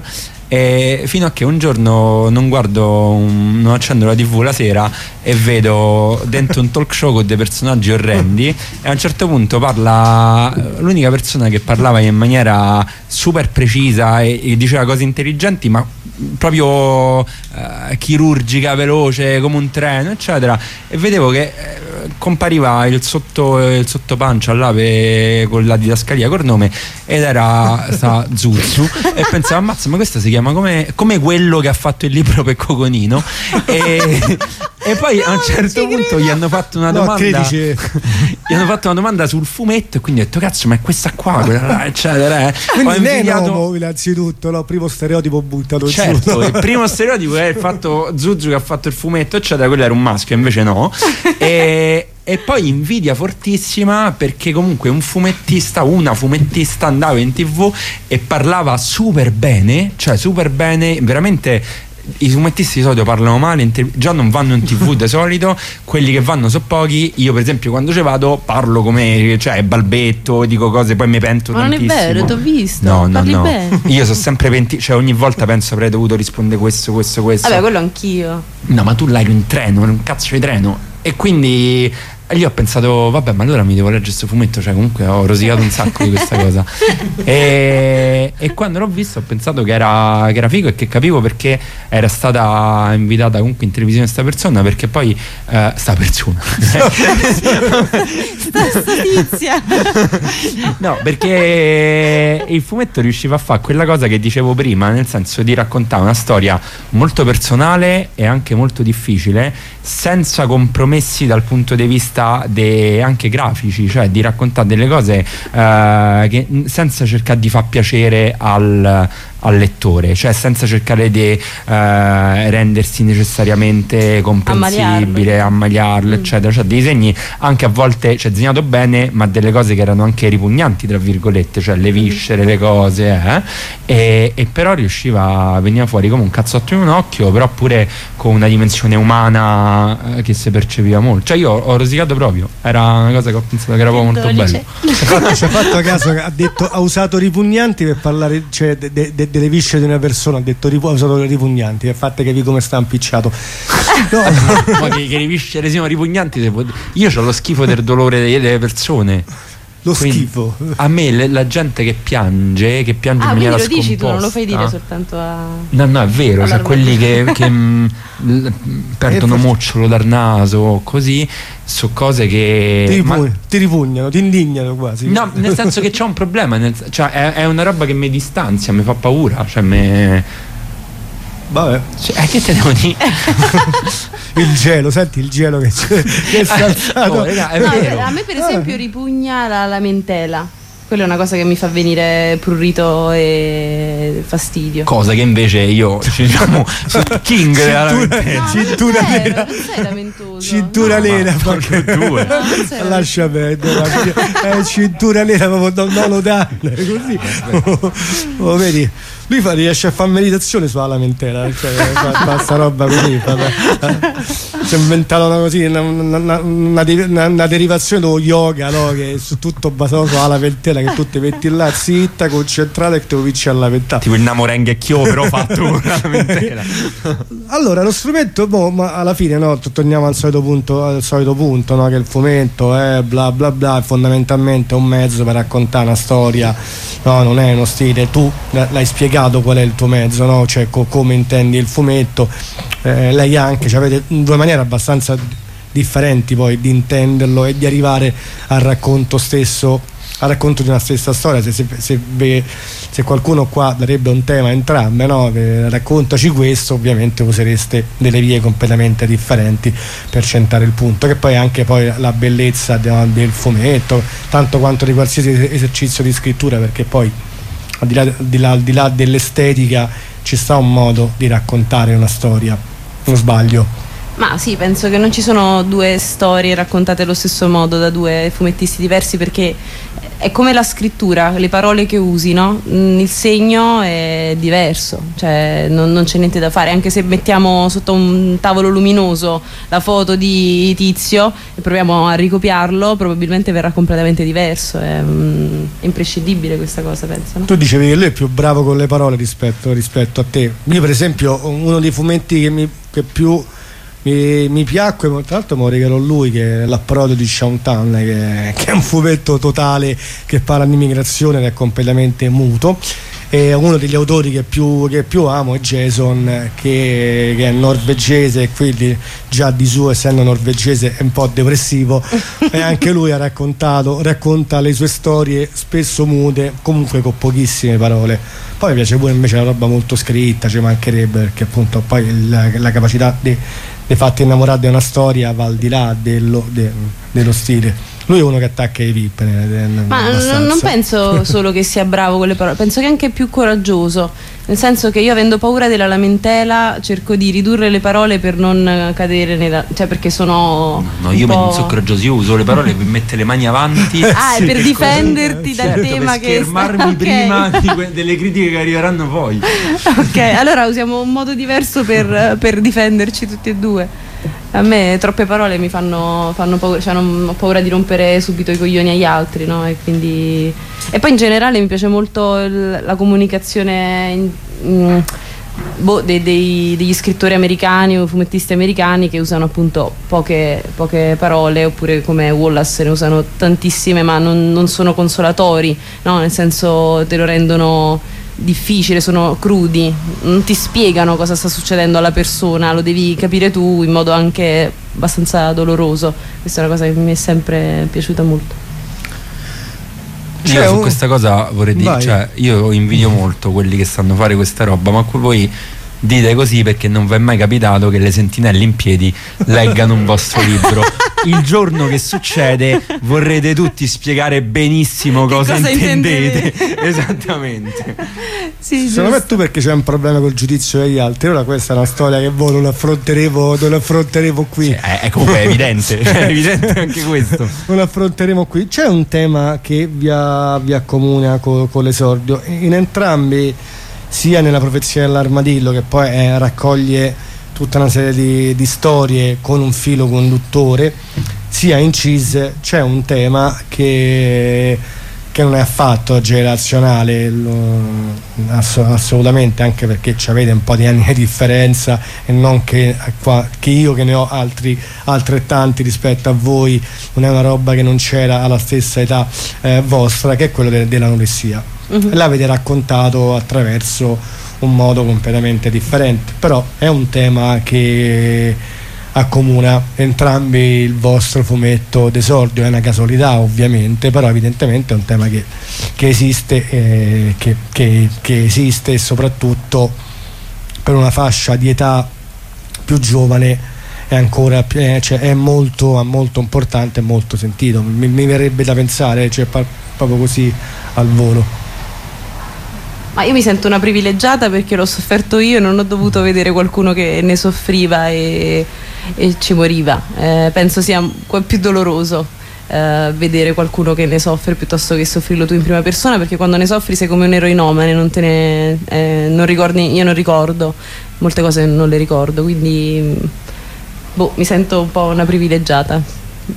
E fino a che un giorno non guardo un, non accendo la tivù la sera e vedo dentro un talk show con dei personaggi orrendi e a un certo punto parla l'unica persona che parlava in maniera super precisa e, e diceva cose intelligenti ma proprio eh, chirurgica, veloce come un treno eccetera, e vedevo che eh, compariva il sotto il sottopancia là pe, con la didascalia col nome ed era sta Zuzu e pensavo ammazza ma questo si chiama come, come quello che ha fatto il libro per Coconino e, e poi a un certo punto gli hanno fatto una No, domanda credici. gli hanno fatto una domanda sul fumetto e quindi ho detto cazzo ma è questa qua quella, eccetera eh. Ho Quindi ne invidiato- nomo innanzitutto, no, primo stereotipo buttato Certo, giù. il primo stereotipo è il fatto Zuzu che ha fatto il fumetto, eccetera, quello era un maschio, invece no. E, e poi invidia fortissima perché comunque un fumettista, una fumettista andava in tv e parlava super bene, cioè super bene, veramente. I fumettisti di solito parlano male, in te- già non vanno in tv di solito, quelli che vanno so pochi. Io per esempio quando ci vado parlo come, cioè balbetto, dico cose, poi mi pento Ma non è tantissimo. vero, t'ho visto. No, no, Parli no. bene. Io sono sempre penti, cioè ogni volta penso avrei dovuto rispondere questo, questo, questo. Vabbè, quello anch'io. No, ma tu l'hai in treno, un cazzo di treno. E quindi io ho pensato, vabbè, ma allora mi devo leggere questo fumetto, cioè comunque ho rosicato un sacco di questa cosa. E, e quando l'ho visto ho pensato che era, che era figo e che capivo perché era stata invitata comunque in televisione sta persona, perché poi eh, sta persona. Sta tizia. No, perché il fumetto riusciva a fare quella cosa che dicevo prima, nel senso di raccontare una storia molto personale e anche molto difficile, senza compromessi dal punto di vista de, anche grafici, cioè di raccontare delle cose eh, che, senza cercare di far piacere al, al lettore, cioè senza cercare di eh, rendersi necessariamente comprensibile, ammaliarlo, Mm. eccetera, cioè dei disegni anche a volte, cioè disegnato bene, ma delle cose che erano anche ripugnanti tra virgolette, cioè le viscere, le cose eh? e, e però riusciva, veniva fuori come un cazzotto in un occhio, però pure con una dimensione umana eh, che si percepiva molto, cioè io ho rosicato proprio, era una cosa che ho pensato che era proprio molto bello. Ci ha fatto caso che ha detto, ha usato ripugnanti per parlare, cioè de, de, de, delle viscere di una persona, ha detto ripu- ha usato ripugnanti per fate capire come sta impicciato. No. Ma che, che le viscere siano ripugnanti, se può dire. Io ho lo schifo del dolore delle, delle persone. Lo Quindi, schifo. A me le, la gente che piange, che piange Ah, in quindi maniera lo dici tu, non lo scomposta. fai dire soltanto a. No, no, è vero, cioè Allora, quelli che, che mh, l- perdono Eh, forse- mocciolo dal naso, così, su cose che. Ti, ma- ripu- ti ripugnano, ti indignano quasi. no, nel senso che c'è un problema, nel- cioè è, è una roba che mi distanzia, mi fa paura, cioè me. Vabbè. Cioè, eh, che te devo dire? Il gelo, senti il gelo che, c'è, che è saltato. Oh, raga, è No, vero. a me per esempio ripugna la lamentela. Quella è una cosa che mi fa venire prurito e fastidio. Cosa che invece io, ci diciamo, sono king della lamentela. No, Cintura non è vero, nera. non sei lamentoso. Cintura No, nera, ma porca- porca due. no, non sei lascia perdere, è cintura nera proprio non, non lo danno così. Oh, oh, vedi, lui fa, riesce a fare meditazione sulla lamentela, cioè fa, fa sta roba così, fa, fa, si è inventato una così una, una, una, una, una derivazione dello yoga, no? Che è su tutto basato sulla lamentela, che tu ti metti là zitta, concentrata e te lo vinci alla lamentela. Tipo il Namorenghe Chio, però fatto con la lamentela. Allora, lo strumento, boh, ma alla fine no, t- torniamo al solito punto, al solito punto, no? Che il fumetto è bla bla bla, è fondamentalmente un mezzo per raccontare una storia, no, non è uno stile. Tu l- l'hai spiegato qual è il tuo mezzo, no? Cioè co- come intendi il fumetto, eh, lei anche, cioè, avete due maniere abbastanza differenti poi di intenderlo e di arrivare al racconto stesso, al racconto di una stessa storia. Se, se, se, se qualcuno qua darebbe un tema a entrambe, no? Eh, raccontaci questo, ovviamente usereste delle vie completamente differenti per centrare il punto, che poi è anche poi la bellezza de, del fumetto, tanto quanto di qualsiasi esercizio di scrittura, perché poi al di là, al di là, al di là dell'estetica ci sta un modo di raccontare una storia, non sbaglio. Ma sì, penso che non ci sono due storie raccontate allo stesso modo da due fumettisti diversi, perché è come la scrittura, le parole che usi, no? Il segno è diverso, cioè non, non c'è niente da fare, anche se mettiamo sotto un tavolo luminoso la foto di Tizio e proviamo a ricopiarlo, probabilmente verrà completamente diverso, è, um, è imprescindibile questa cosa, penso, no? Tu dicevi che lui è più bravo con le parole rispetto, rispetto a te. Io per esempio uno dei fumetti che, mi, che più Mi, mi piacque, tra l'altro me lo regalò lui, che è L'approdo di Shauntown, che, che è un fumetto totale che parla di immigrazione ed è completamente muto. E uno degli autori che più, che più amo è Jason, che, che è norvegese, e quindi già di suo, essendo norvegese, è un po' depressivo. E anche lui ha raccontato, racconta le sue storie spesso mute, comunque con pochissime parole. Poi mi piace pure invece la roba molto scritta, ci mancherebbe, perché appunto poi la, la capacità di di fatti innamorare di una storia va al di là dello, de, dello stile. Lui è uno che attacca i V I P. Ma non, non penso solo che sia bravo con le parole, penso che è anche più coraggioso, nel senso che io, avendo paura della lamentela, cerco di ridurre le parole per non cadere nella, cioè perché sono no, io non sono coraggioso, io uso le parole per mettere le mani avanti ah, sì, per difenderti dal certo, tema, per che schermarmi okay. prima di que- delle critiche che arriveranno poi. Ok, allora usiamo un modo diverso per, per difenderci tutti e due. A me troppe parole mi fanno, fanno paura, cioè non, ho paura di rompere subito i coglioni agli altri, no? E quindi, e poi in generale mi piace molto il, la comunicazione in, in, boh, dei, dei, degli scrittori americani o fumettisti americani, che usano appunto poche, poche parole, oppure come Wallace ne usano tantissime, ma non, non sono consolatori, no? Nel senso, te lo rendono difficile, sono crudi, non ti spiegano cosa sta succedendo alla persona, lo devi capire tu in modo anche abbastanza doloroso. Questa è una cosa che mi è sempre piaciuta molto. Io C'è su un... questa cosa vorrei dire, cioè, io invidio molto quelli che sanno fare questa roba, ma voi dite così perché non vi è mai capitato che le sentinelle in piedi leggano un vostro libro. Il giorno che succede vorrete tutti spiegare benissimo cosa, cosa intendete. intendete. Esattamente. Sì, secondo me tu, perché c'è un problema col giudizio degli altri. Ora questa è una storia che voi non affronteremo, non affronteremo qui. Sì, è, è comunque evidente, è evidente anche questo. Non affronteremo qui. C'è un tema che vi, ha, vi accomuna con, con l'esordio. In entrambi, sia nella Profezia dell'Armadillo, che poi eh, raccoglie tutta una serie di, di storie con un filo conduttore, sia in Cheese c'è un tema che, che non è affatto generazionale, lo, ass- assolutamente, anche perché avete un po' di anni di differenza, e non che, che io che ne ho altri altrettanti rispetto a voi, non è una roba che non c'era alla stessa età eh, vostra, che è quello de- dell'anoressia. Uh-huh. L'avete raccontato attraverso un modo completamente differente, però è un tema che accomuna entrambi il vostro fumetto d'esordio. È una casualità ovviamente, però evidentemente è un tema che, che esiste eh, che, che, che esiste, e soprattutto per una fascia di età più giovane è ancora eh, cioè è molto, molto importante e molto sentito. Mi, mi verrebbe da pensare, cioè, pa- proprio così al volo. Ma io mi sento una privilegiata perché l'ho sofferto io e non ho dovuto vedere qualcuno che ne soffriva e, e ci moriva. Eh, penso sia più doloroso eh, vedere qualcuno che ne soffre piuttosto che soffrirlo tu in prima persona, perché quando ne soffri sei come un eroinomane, non te ne eh, non ricordi. Io non ricordo molte cose, non le ricordo, quindi boh, mi sento un po' una privilegiata.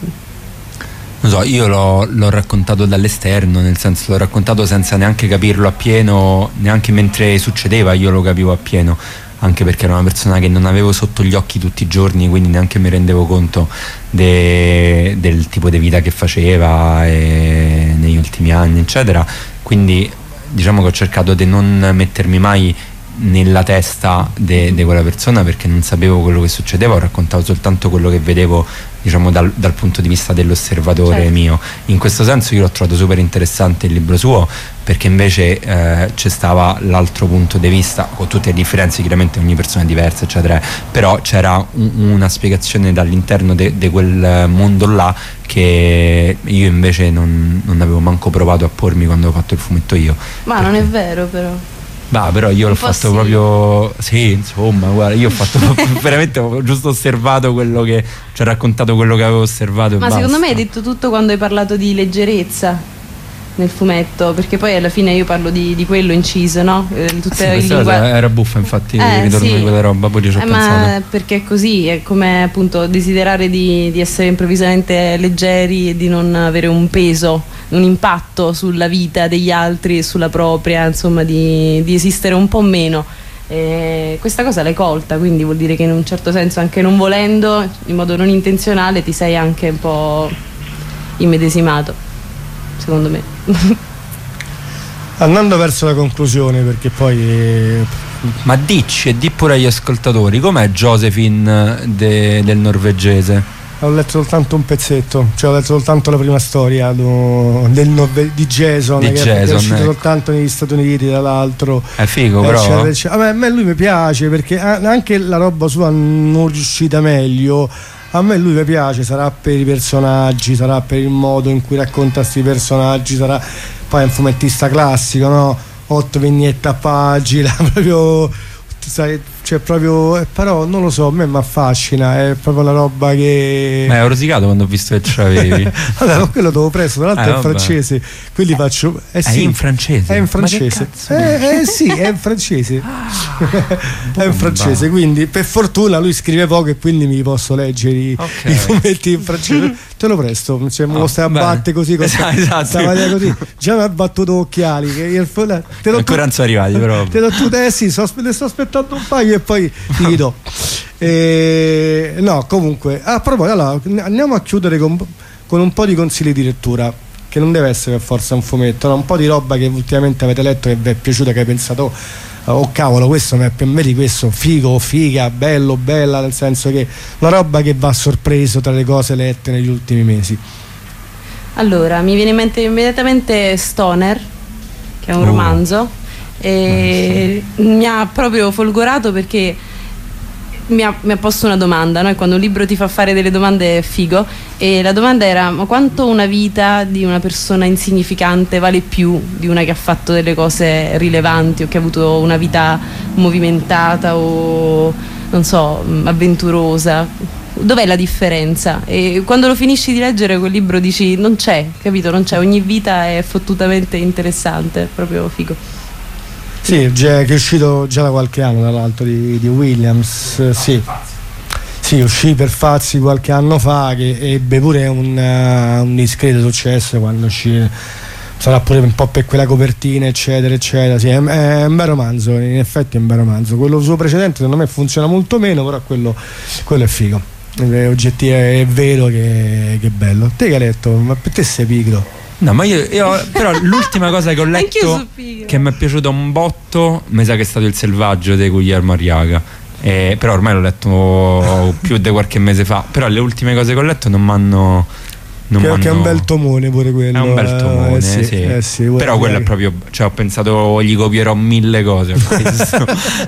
Non so, io l'ho, l'ho raccontato dall'esterno, nel senso l'ho raccontato senza neanche capirlo appieno, neanche mentre succedeva io lo capivo appieno, anche perché era una persona che non avevo sotto gli occhi tutti i giorni, quindi neanche mi rendevo conto de, del tipo di vita che faceva e negli ultimi anni, eccetera. Quindi diciamo che ho cercato di non mettermi mai nella testa di quella persona, perché non sapevo quello che succedeva, ho raccontato soltanto quello che vedevo, diciamo dal, dal punto di vista dell'osservatore, certo, mio. In questo senso io l'ho trovato super interessante il libro suo, perché invece eh, c'è stava l'altro punto di vista, con tutte le differenze, chiaramente ogni persona è diversa eccetera, però c'era un, una spiegazione dall'interno di quel mondo là che io invece non, non avevo manco provato a pormi quando ho fatto il fumetto io. Ma perché... non è vero, però Bah, però io l'ho po' fatto sì. proprio. Sì, insomma, guarda, io ho fatto veramente ho giusto osservato quello che. Ci ho raccontato quello che avevo osservato. Ma e secondo basta. me hai detto tutto quando hai parlato di leggerezza nel fumetto, perché poi alla fine io parlo di, di quello inciso, no? Eh, tutte Sì, le questa lingue- cosa era buffa, infatti, Eh, il ritorno sì. di quella roba, poi ci ho Eh, pensato. ma perché è così, è come appunto desiderare di, di essere improvvisamente leggeri e di non avere un peso, un impatto sulla vita degli altri e sulla propria, insomma di, di esistere un po' meno. E questa cosa l'hai colta, quindi vuol dire che in un certo senso, anche non volendo, in modo non intenzionale, ti sei anche un po' immedesimato, secondo me. Andando verso la conclusione, perché poi eh, Ma dici e di pure agli ascoltatori, com'è Josephine de- del norvegese? ho letto soltanto un pezzetto, cioè ho letto soltanto la prima storia do- del Norve- di Jason, Di che, è- Jason, che è uscito ecco. soltanto negli Stati Uniti, dall'altro. È figo, però. Eccetera, eccetera. A me, a me lui mi piace, perché a- anche la roba sua non riuscita meglio. A me lui mi piace, sarà per i personaggi, sarà per il modo in cui racconta questi personaggi, sarà poi è un fumettista classico, no? Otto vignette a pagina, proprio sai, cioè proprio eh, però non lo so, a me mi affascina, è proprio la roba che Ma è rosicato quando ho visto che ce l'avevi. vabbè, ma quello devo preso, tra l'altro Eh, è in vabbè. francese, quindi faccio eh È sì, in francese. è in Ma che francese. cazzo Eh, eh sì, è in francese. È in francese, quindi per fortuna lui scrive poco e quindi mi posso leggere i, Ok. i fumetti in francese. Te lo presto, cioè, me lo Oh, stai a bene. batte così con sta- Esatto. sta maniera così. Già mi ha battuto occhiali che io, te l'ho Ancora non sono arrivati, però. te l'ho tu eh sì, so, ne sto aspettando un paio e poi ti do. E, no, comunque, a proposito, allora, andiamo a chiudere con, con un po' di consigli di lettura, che non deve essere per forza un fumetto, no? Un po' di roba che ultimamente avete letto, che vi è piaciuta, che hai pensato oh, oh cavolo, questo mi è per me di questo figo, figa, bello, bella, nel senso che una roba che va a sorpreso tra le cose lette negli ultimi mesi. Allora, mi viene in mente immediatamente Stoner, che è un Oh. romanzo, e mi ha proprio folgorato perché mi ha, mi ha posto una domanda, no? E quando un libro ti fa fare delle domande è figo, e la domanda era: ma quanto una vita di una persona insignificante vale più di una che ha fatto delle cose rilevanti o che ha avuto una vita movimentata o non so, avventurosa? Dov'è la differenza? E quando lo finisci di leggere quel libro dici non c'è, capito? Non c'è, ogni vita è fottutamente interessante, proprio figo. Sì, già- che è uscito già da qualche anno, tra l'altro, di, di Williams, eh, sì. Sì, uscì per Fazzi qualche anno fa, che ebbe pure un, uh, un discreto successo quando uscì, sarà pure un po' per quella copertina, eccetera, eccetera. Sì, è, è un bel romanzo, in effetti è un bel romanzo. Quello suo precedente secondo me funziona molto meno, però quello, quello è figo. È oggettivo, è vero che, che è bello. Te che hai letto? Ma per te sei pigro? No, ma io, io però l'ultima cosa che ho Anch'io letto sono pigra. che mi è piaciuto un botto, mi sa che è stato Il Selvaggio di Guillermo Arriaga. Eh, però ormai l'ho letto più di qualche mese fa. Però le ultime cose che ho letto non mi hanno. Non Che, m'hanno- che è un bel tomone pure quello. È un bel tomone, eh, sì, sì. eh, sì, Però guarda, quello è che- proprio. Cioè, ho pensato, gli copierò mille cose. a questo.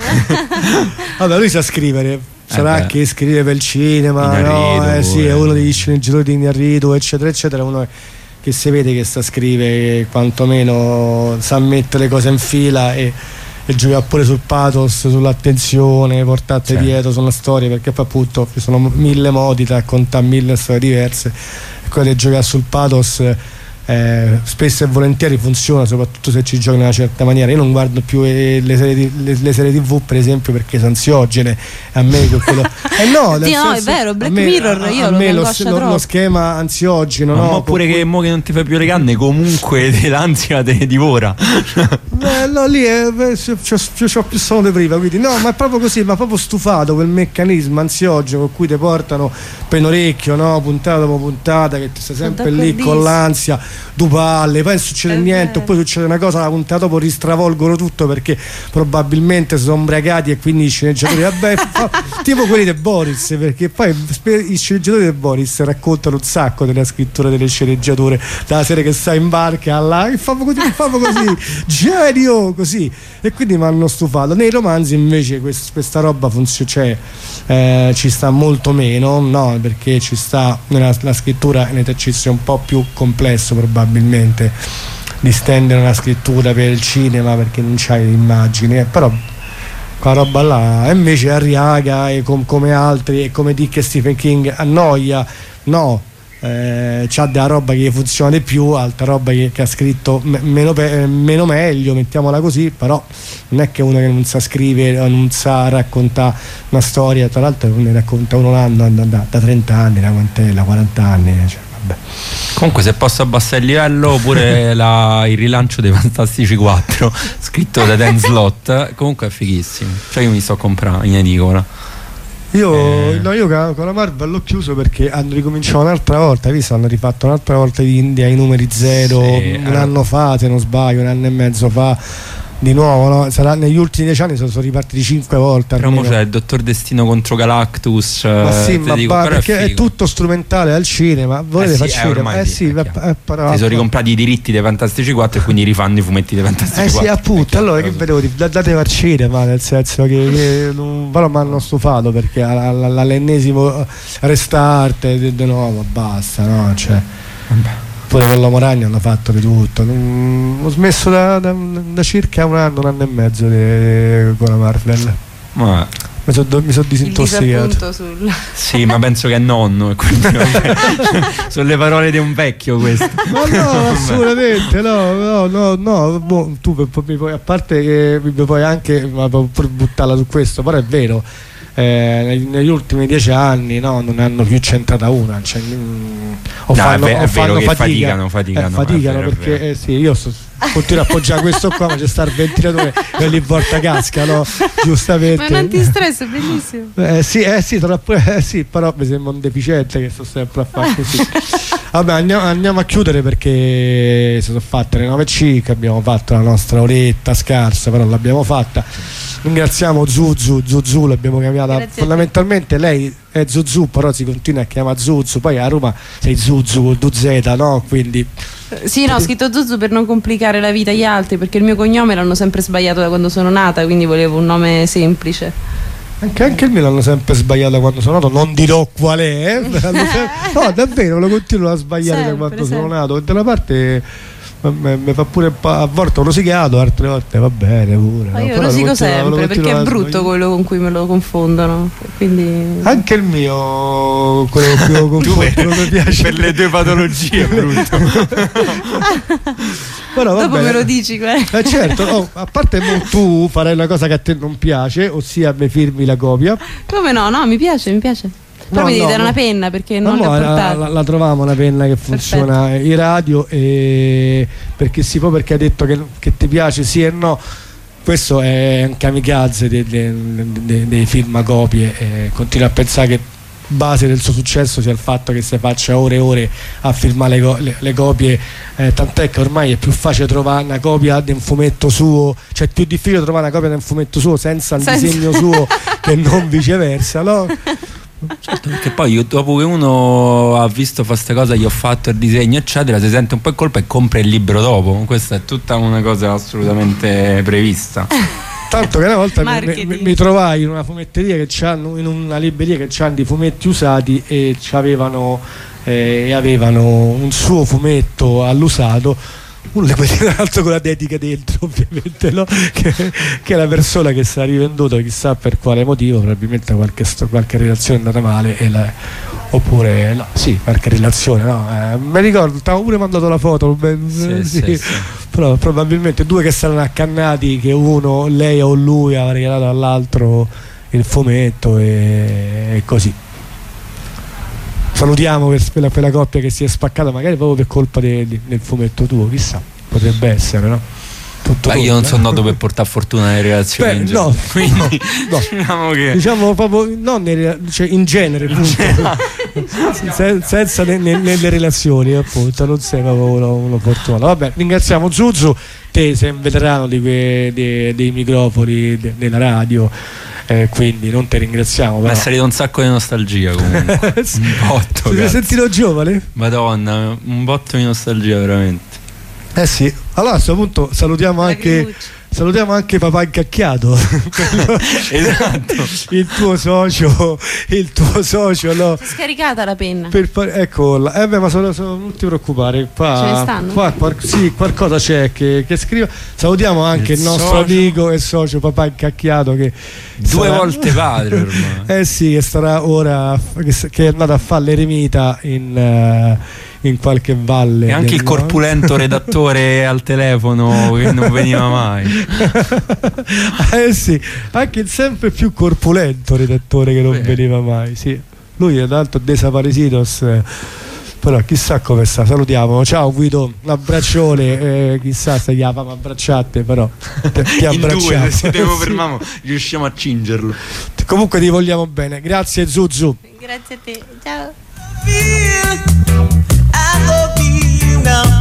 Vabbè, lui sa scrivere, sarà Eh beh. che scrive per il cinema, no? Iñárritu Eh, sì, pure. è uno degli sceneggiatori di Iñárritu, eccetera, eccetera, uno che si vede che sa scrivere, quantomeno sa mettere le cose in fila e, e gioca pure sul pathos, sull'attenzione, portate Sì. dietro, sulla storia, perché poi appunto ci sono mille modi da raccontare mille storie diverse, e quello di giocare sul pathos eh, spesso e volentieri funziona, soprattutto se ci giochi in una certa maniera. Io non guardo più eh, le, serie di- le, le serie tv, per esempio, perché sono ansiogene. A me che quello eh no, nel Sì, no, è senso, vero, a Black me- Mirror, a- io a lo- me mi lo, angoscia lo- troppo. lo schema ansiogeno, Ma no? mo pure che mo che non ti fai più le canne, comunque te l'ansia te divora. Eh, no, lì è, beh, c'ho, c'ho- c'ho più sonno di prima, quindi no, ma è proprio così, ma proprio stufato quel meccanismo ansiogeno con cui ti portano per un orecchio, no? Puntata dopo puntata, che ti stai sempre lì d'accordissimo. con l'ansia, due palle, poi non succede È niente, vero. poi succede una cosa, la puntata dopo ristravolgono tutto perché probabilmente si sono ubriacati e quindi i sceneggiatori, vabbè, fa- tipo quelli di Boris, perché poi spe- i sceneggiatori di Boris raccontano un sacco della scrittura delle sceneggiature, dalla serie che sta in barca alla che famo così, che famo così, genio, così, e quindi mi hanno stufato. Nei romanzi invece quest- questa roba funziona, cioè eh, ci sta molto meno, no, perché ci sta nella la scrittura è un esercizio un po' più complesso probabilmente, distendere una scrittura per il cinema perché non c'hai immagini, eh, però quella roba là, e invece Arriaga e com- come altri e come Dick e Stephen King annoia, no, eh, c'ha della roba che funziona di più, altra roba che, che ha scritto me- meno, pe- meno meglio, mettiamola così, però non è che uno che non sa scrivere o non sa raccontare una storia, tra l'altro ne racconta uno l'anno da, da, da trenta anni, da quant'è, quaranta anni, cioè, vabbè. Comunque, se posso abbassare il livello, oppure la, il rilancio dei Fantastici quattro scritto da Dan Slott, comunque è fighissimo, cioè io mi sto comprando in edicola. Io, eh. no, io con la Marvel l'ho chiuso perché hanno ricominciato un'altra volta, hai visto? Hanno rifatto un'altra volta di India ai numeri zero, Sì, un allora. anno fa, se non sbaglio, un anno e mezzo fa. Di nuovo, no? Sarà negli ultimi dieci anni sono, sono ripartiti cinque volte. Però mo almeno. c'è il Dottor Destino contro Galactus. Ma sì, te ma dico, ba- però perché è, figo. tutto strumentale al cinema. Volete Eh sì, far eh, cinema? ormai Eh sì, sì, è va- chiaro. eh, però- Si sono ricomprati i diritti dei Fantastici quattro e quindi rifanno i fumetti dei Fantastici Eh sì, quattro. appunto, allora che vedevo di da- date al cinema, nel senso che, che non, però mi hanno stufato perché all- all- all'ennesimo restart di di nuovo basta, no? Cioè, pure con l'Uomo Ragno hanno fatto di tutto. Non- ho smesso da, da- da circa un anno, un anno e mezzo di- con la Marvel. Ma, Mi sono mi son Il disintossicato. disappunto sul sì, ma penso che è nonno. E quindi, sono le parole di un vecchio questo. Ma no, assolutamente no, no, no, no, boh, tu mi puoi, a parte che mi puoi anche ma puoi pure buttarla su questo, però è vero, eh, negli, negli ultimi dieci anni no, non hanno più centrata una, cioè, mm, o No, fanno, è ve- è o fanno vero che fatica, faticano, faticano, eh, faticano è vero, è perché vero. eh, sì, io so, continuo a appoggiare questo qua, ma c'è sta il ventilatore e ogni volta casca, no? Giustamente. ma è un antistress, è bellissimo. Eh sì, eh sì, troppo, eh sì, però mi sembra un deficiente che sto sempre a fare così. Vabbè, andiamo, andiamo a chiudere perché si sono fatte le nove e cinque, abbiamo fatto la nostra oretta scarsa, però l'abbiamo fatta. Ringraziamo Zuzu, Zuzu l'abbiamo chiamata. Grazie. Fondamentalmente lei è Zuzu, però si continua a chiamare Zuzu, poi a Roma sei Zuzu con due Z, no? Quindi Sì, no, ho scritto Zuzu per non complicare la vita agli altri, perché il mio cognome l'hanno sempre sbagliato da quando sono nata, quindi volevo un nome semplice. Anche, anche il mio l'hanno sempre sbagliato quando sono nato, non dirò qual è, eh? No, davvero lo continuo a sbagliare Sempre, da quando sempre. sono nato. E da una parte mi fa pure un po', a volte ho rosicato, altre volte va bene pure. Ma no? io Però lo rosico continuo- lo sempre perché continuo è a brutto sbagliare. quello con cui me lo confondono. Quindi. Anche il mio, quello che lo confondo, mi piace. Per le tue patologie è brutto. Però, va Dopo bene. me lo dici, que- Eh certo, oh, a parte mo tu farai una cosa che a te non piace, ossia mi firmi la copia. Come no? No, mi piace, mi piace. Però No, mi devi no, dare no. una penna perché No, non no, l'ho la, portata. la, la trovavamo una penna che funziona in radio e perché sì, poi perché ha detto che, che ti piace sì e no. Questo è un kamikaze dei, dei, dei, dei film a copie e continua a pensare che base del suo successo sia il fatto che si faccia ore e ore a filmare le, co- le, le copie, eh, tant'è che ormai è più facile trovare una copia di un fumetto suo, cioè è più difficile trovare una copia di un fumetto suo senza il Senza. disegno suo che non viceversa, no? Certo, perché poi io, dopo che uno ha visto fare queste cose, gli ho fatto il disegno eccetera, si sente un po' in colpa e compra il libro dopo. Questa è tutta una cosa assolutamente prevista. Tanto che una volta mi, mi, Marketing. mi trovai in una fumetteria che c'hanno, in una libreria che c'hanno di fumetti usati e c'avevano eh, e avevano un suo fumetto all'usato, uno di quelli tra l'altro con la dedica dentro ovviamente, no? che, che è la persona che si è rivenduto chissà per quale motivo, probabilmente qualche, sto- qualche relazione è andata male e la- oppure no, sì, qualche relazione, no? Eh, mi ricordo, ti avevo pure mandato la foto, ben- Sì, sì. sì, sì. Però probabilmente due che saranno accannati che uno, lei o lui ha regalato all'altro il fumetto e, e così. Salutiamo per quella, quella coppia che si è spaccata magari proprio per colpa de- de- del fumetto tuo, chissà, potrebbe essere, no? Tutto Ma io torna. non sono noto per portare fortuna nelle relazioni. Beh, in no, genere. Quindi no. diciamo che Diciamo proprio non nelle- cioè in genere, punto. Se- senza ne- ne- nelle relazioni, appunto, non sei proprio uno, uno fortunato. Vabbè, ringraziamo Zuzu, te sei un veterano di que- dei, dei microfoni de- della radio, eh, quindi non ti ringraziamo. mi Però. è salito un sacco di nostalgia comunque. Un botto, Ti sei cazzo. sentito giovane? Madonna, un botto di nostalgia veramente. Eh sì. Allora a questo punto salutiamo anche Lagrimucce. Salutiamo anche papà incacchiato. Esatto. Il tuo socio, il tuo socio, no? Si è scaricata la penna. Per fare- eccola, eh beh, ma sono, sono- non ti preoccupare. Qua, Ce ne stanno? qua qual- sì, qualcosa c'è che, che scrive. Salutiamo anche il, Il nostro socio. amico e socio papà incacchiato che Due sarà- volte padre ormai. Eh sì, che starà ora che, s- che è andato a fare l'eremita in, eh, in qualche valle. E anche il del- corpulento redattore al telefono che non veniva mai. eh sì, anche il sempre più corpulento redattore che non Beh. veniva mai. Sì. Lui è tanto desaparecidos. eh, Però chissà come sta. Salutiamo. Ciao Guido, un abbraccione. eh, chissà se gli famo abbracciate, però ti, ti In due, abbracciamo. se devo Sì. fermare, riusciamo a cingerlo. Comunque ti vogliamo bene. Grazie Zuzu. Grazie a te. Ciao. I love you now.